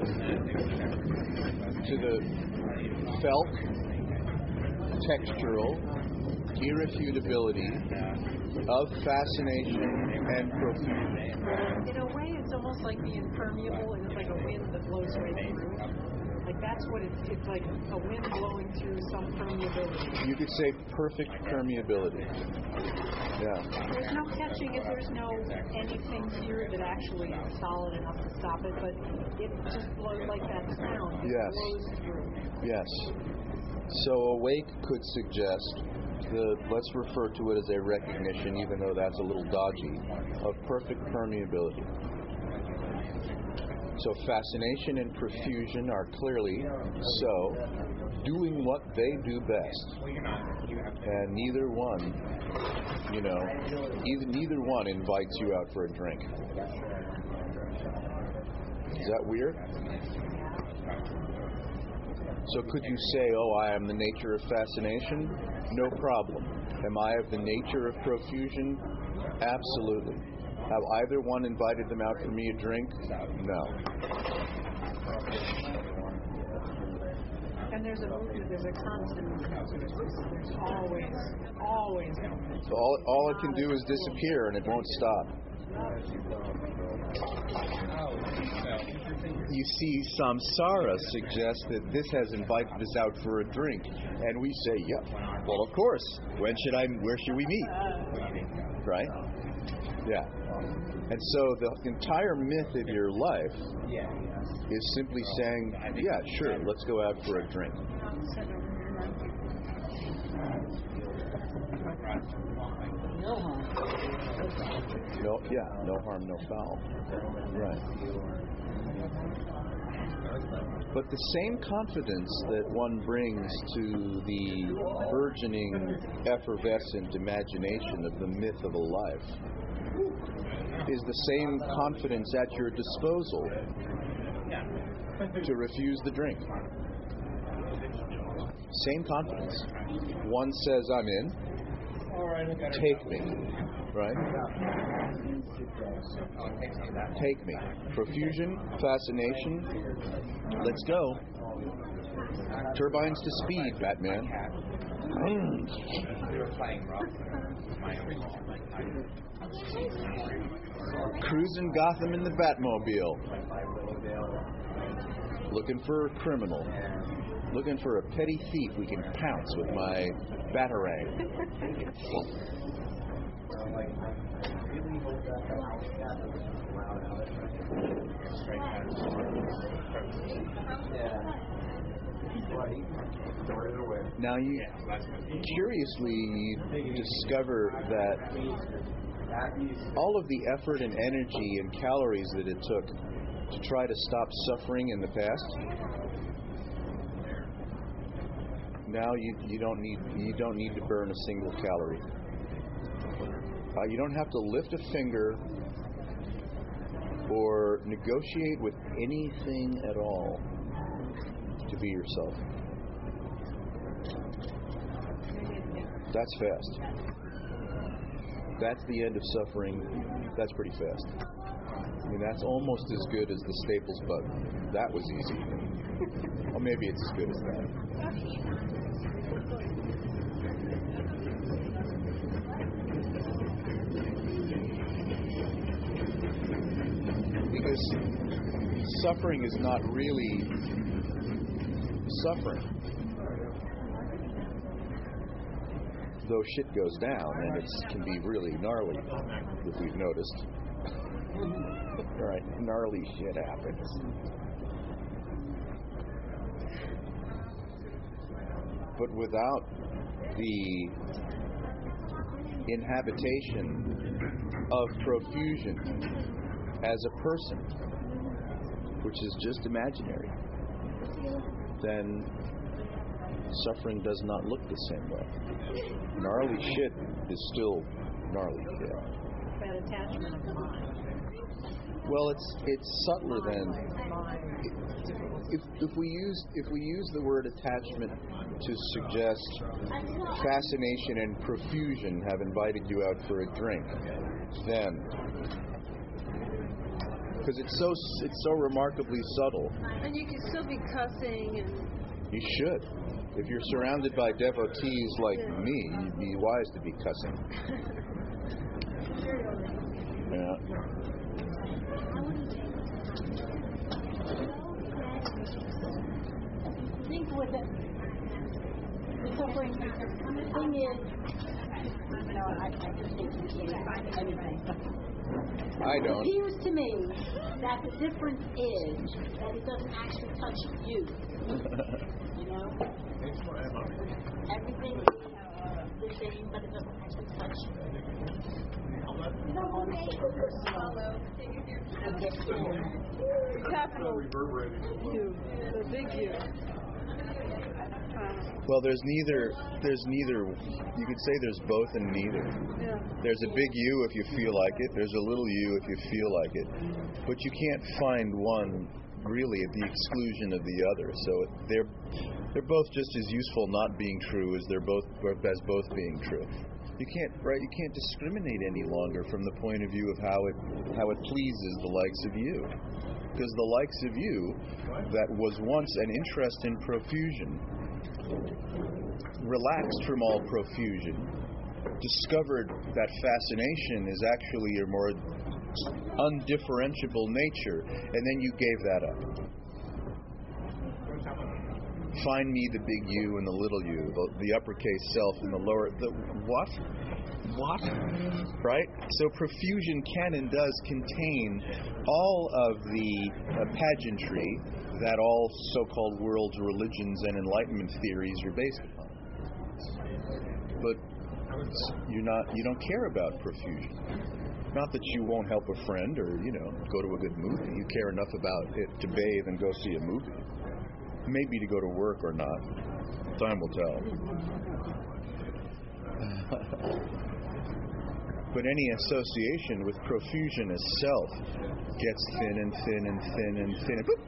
to the felt, textural irrefutability of fascination and profusion. In a way, it's almost like the impermeable, and it's like a wind that blows right through. Like that's what it's. It's like a wind blowing through some permeability. You could say perfect permeability. Yeah. There's no catching it. There's no anything here that actually is solid enough to stop it, but it just blows like that sound. It Yes. blows through. Yes. So awake could suggest the, let's refer to it as a recognition, even though that's a little dodgy, of perfect permeability. So fascination and profusion are clearly so, doing what they do best. And neither one, you know, either, neither one invites you out for a drink. Is that weird? So could you say, oh, I am the nature of fascination? No problem. Am I of the nature of profusion? Absolutely. Have either one invited them out for me a drink? No. And there's a movement. There's a constant movement. There's always, always movement. So all, all it can do is disappear and it won't stop. You see, samsara suggests that this has invited us out for a drink, and we say, "Yeah, well, of course. When should I? Where should we meet?" Right? Yeah. And so the entire myth of your life is simply saying, "Yeah, sure, let's go out for a drink." No harm. No, yeah, no harm, no foul. Right. But the same confidence that one brings to the burgeoning, effervescent imagination of the myth of a life is the same confidence at your disposal to refuse the drink. Same confidence. One says, I'm in. Take me. Right? Take me. Profusion, fascination. Let's go. Turbines to speed, Batman. Mm. Cruising Gotham in the Batmobile. Looking for a criminal. Looking for a petty thief we can pounce with my Batarang. Now you curiously discover that all of the effort and energy and calories that it took to try to stop suffering in the past, now you you don't need you don't need to burn a single calorie. Uh, you don't have to lift a finger or negotiate with anything at all to be yourself. That's fast. That's the end of suffering. That's pretty fast. I mean, that's almost as good as the Staples button. That was easy. Or maybe it's as good as that. Because suffering is not really suffering. Though shit goes down, and it can be really gnarly, if we've noticed. Right, gnarly shit happens. But without the inhabitation of profusion as a person, which is just imaginary, then suffering does not look the same way. Gnarly shit is still gnarly shit. That attachment of mind. Well, it's it's subtler than if if we use if we use the word attachment to suggest fascination and profusion have invited you out for a drink, then because it's so it's so remarkably subtle. And you can still be cussing and. You should. If you're surrounded by devotees like yeah. me, you'd be wise to be cussing. Yeah. I think with the, the suffering, the thing is, you know, I, I just think you can't anything. I don't. It appears to me that the difference is that it doesn't actually touch you. You know? Everything is the same, but it doesn't actually touch you. Capital U, the big U. Well, there's neither, there's neither, you could say there's both and neither. Yeah. There's a big U if you feel like it, there's a little U if you feel like it. But you can't find one really at the exclusion of the other. So they're they're both just as useful not being true as they're both as both being true. You can't right you can't discriminate any longer from the point of view of how it how it pleases the likes of you. Because the likes of you that was once an interest in profusion relaxed from all profusion, discovered that fascination is actually a more undifferentiable nature, and then you gave that up. Find me the big U and the little u, the, the uppercase self and the lower... The, what? What? Right? So profusion can and does contain all of the uh, pageantry that all so-called world's religions and enlightenment theories are based upon. But you're not, you don't care about profusion. Not that you won't help a friend or, you know, go to a good movie. You care enough about it to bathe and go see a movie. Maybe to go to work or not. Time will tell. But any association with profusion as self gets thin and thin and thin and thin. And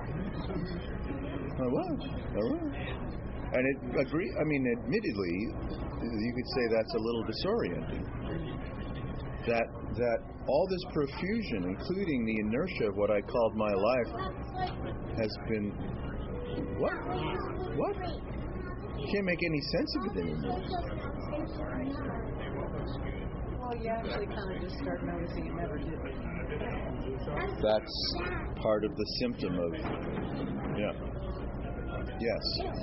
oh, well, oh, well. And it agree. I mean, admittedly, you could say that's a little disorienting. That that all this profusion, including the inertia of what I called my life, has been what? What? You can't make any sense of it anymore. Well, you actually kind of just start noticing it never did. That's part of the symptom of, yeah. Yes.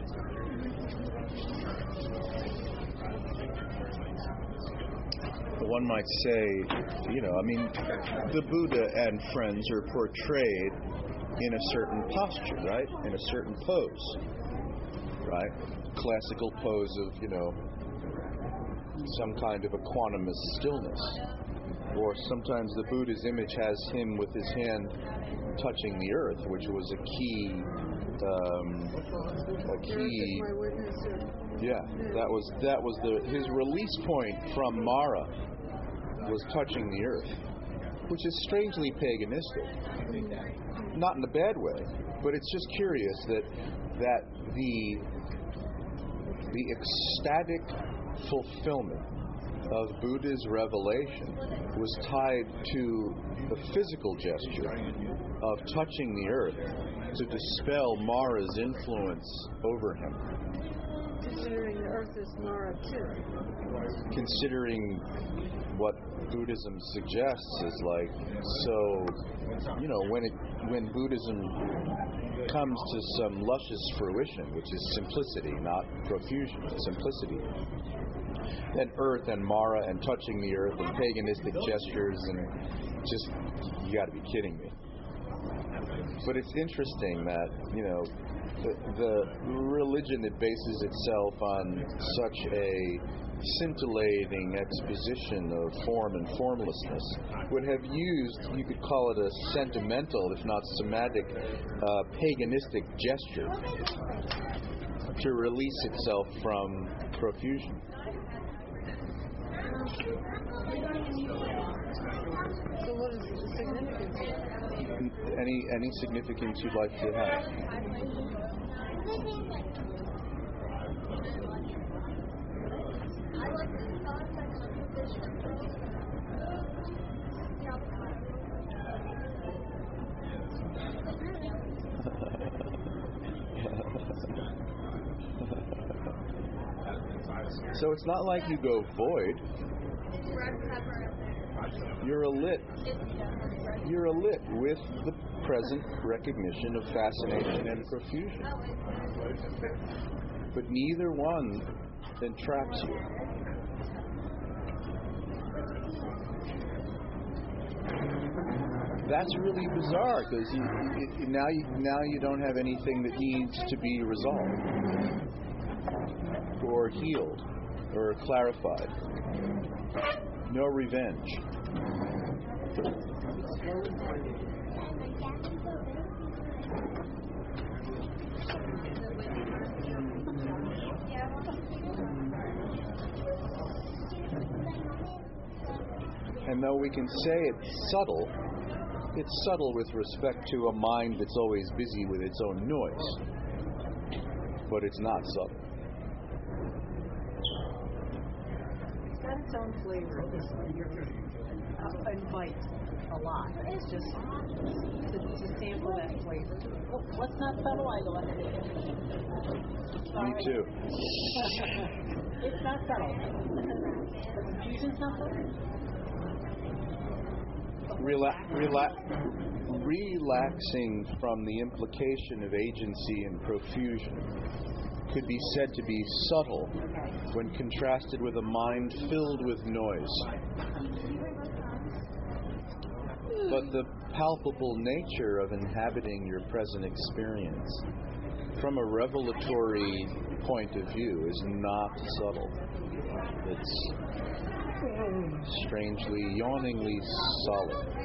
One might say, you know, I mean, the Buddha and friends are portrayed in a certain posture, right? In a certain pose, right? Classical pose of, you know, some kind of equanimous stillness. Or sometimes the Buddha's image has him with his hand touching the earth, which was a key, um, a key, yeah, that was, that was the, his release point from Mara was touching the earth, which is strangely paganistic. Not in a bad way, but it's just curious that that the the ecstatic fulfillment of Buddha's revelation was tied to the physical gesture of touching the earth to dispel Mara's influence over him. Considering the earth is Mara too. Considering what Buddhism suggests is like, so, you know, when it when Buddhism comes to some luscious fruition, which is simplicity, not profusion, simplicity, then earth and Mara and touching the earth and paganistic gestures and just, you got to be kidding me. But it's interesting that, you know, the, the religion that bases itself on such a scintillating exposition of form and formlessness would have used, you could call it a sentimental, if not somatic, uh, paganistic gesture to release itself from profusion. So what is the significance of that? Any, any significance you'd like to have? So it's not like you go void. You're alit. You're alit with the present recognition of fascination and profusion. But neither one entraps you. That's really bizarre because you, you, now you now you don't have anything that needs to be resolved or healed or clarified. No revenge. And though we can say it's subtle, it's subtle with respect to a mind that's always busy with its own noise. But it's not subtle. It's got its own flavor. This uh, invites a lot. It's just to, to sample that flavor. What's not subtle? I go under it. Me too. It's not subtle. The confusion's not subtle. Rela- rela- relaxing from the implication of agency and profusion could be said to be subtle when contrasted with a mind filled with noise. But the palpable nature of inhabiting your present experience from a revelatory point of view is not subtle. It's strangely, yawningly solid. But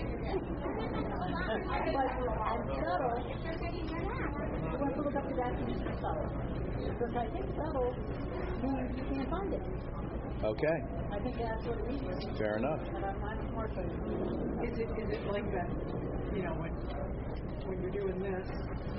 I'm subtle. You want to look up to that means subtle. Because I think subtle means you can't find it. Okay. I think that's what it means. Fair enough. But I'm not more so. Is it is it like that? You know, when when you're doing this,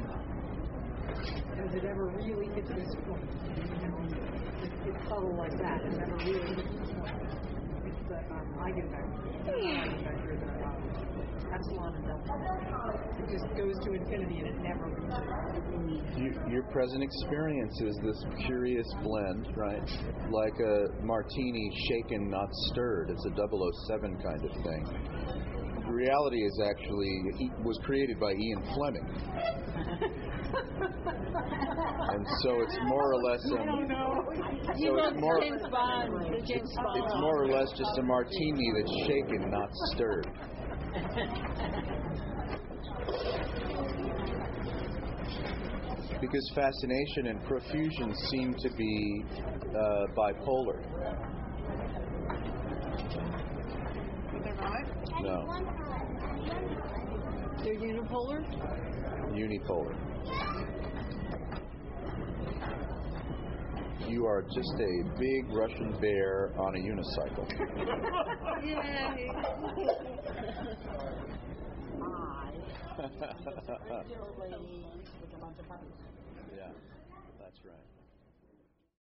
does it ever really get to this point? You know, it's, it's subtle like that. It never really gets to this point. It's the um, eigenvector, the eigenvector, the um, epsilon and delta. It just goes to infinity and it never reaches. You, your present experience is this curious blend, right? Like a martini shaken, not stirred. It's a double oh seven kind of thing. The reality is actually was created by Ian Fleming. And so it's more or less a, so it's more James Bond. The James it's, Bond. it's more or less just a martini that's shaken, not stirred. Because fascination and profusion seem to be uh, bipolar. But they're not. No, They're unipolar? unipolar. You are just a big Russian bear on a unicycle. Yay. I, lady with a bunch of puppies. Yeah, that's right.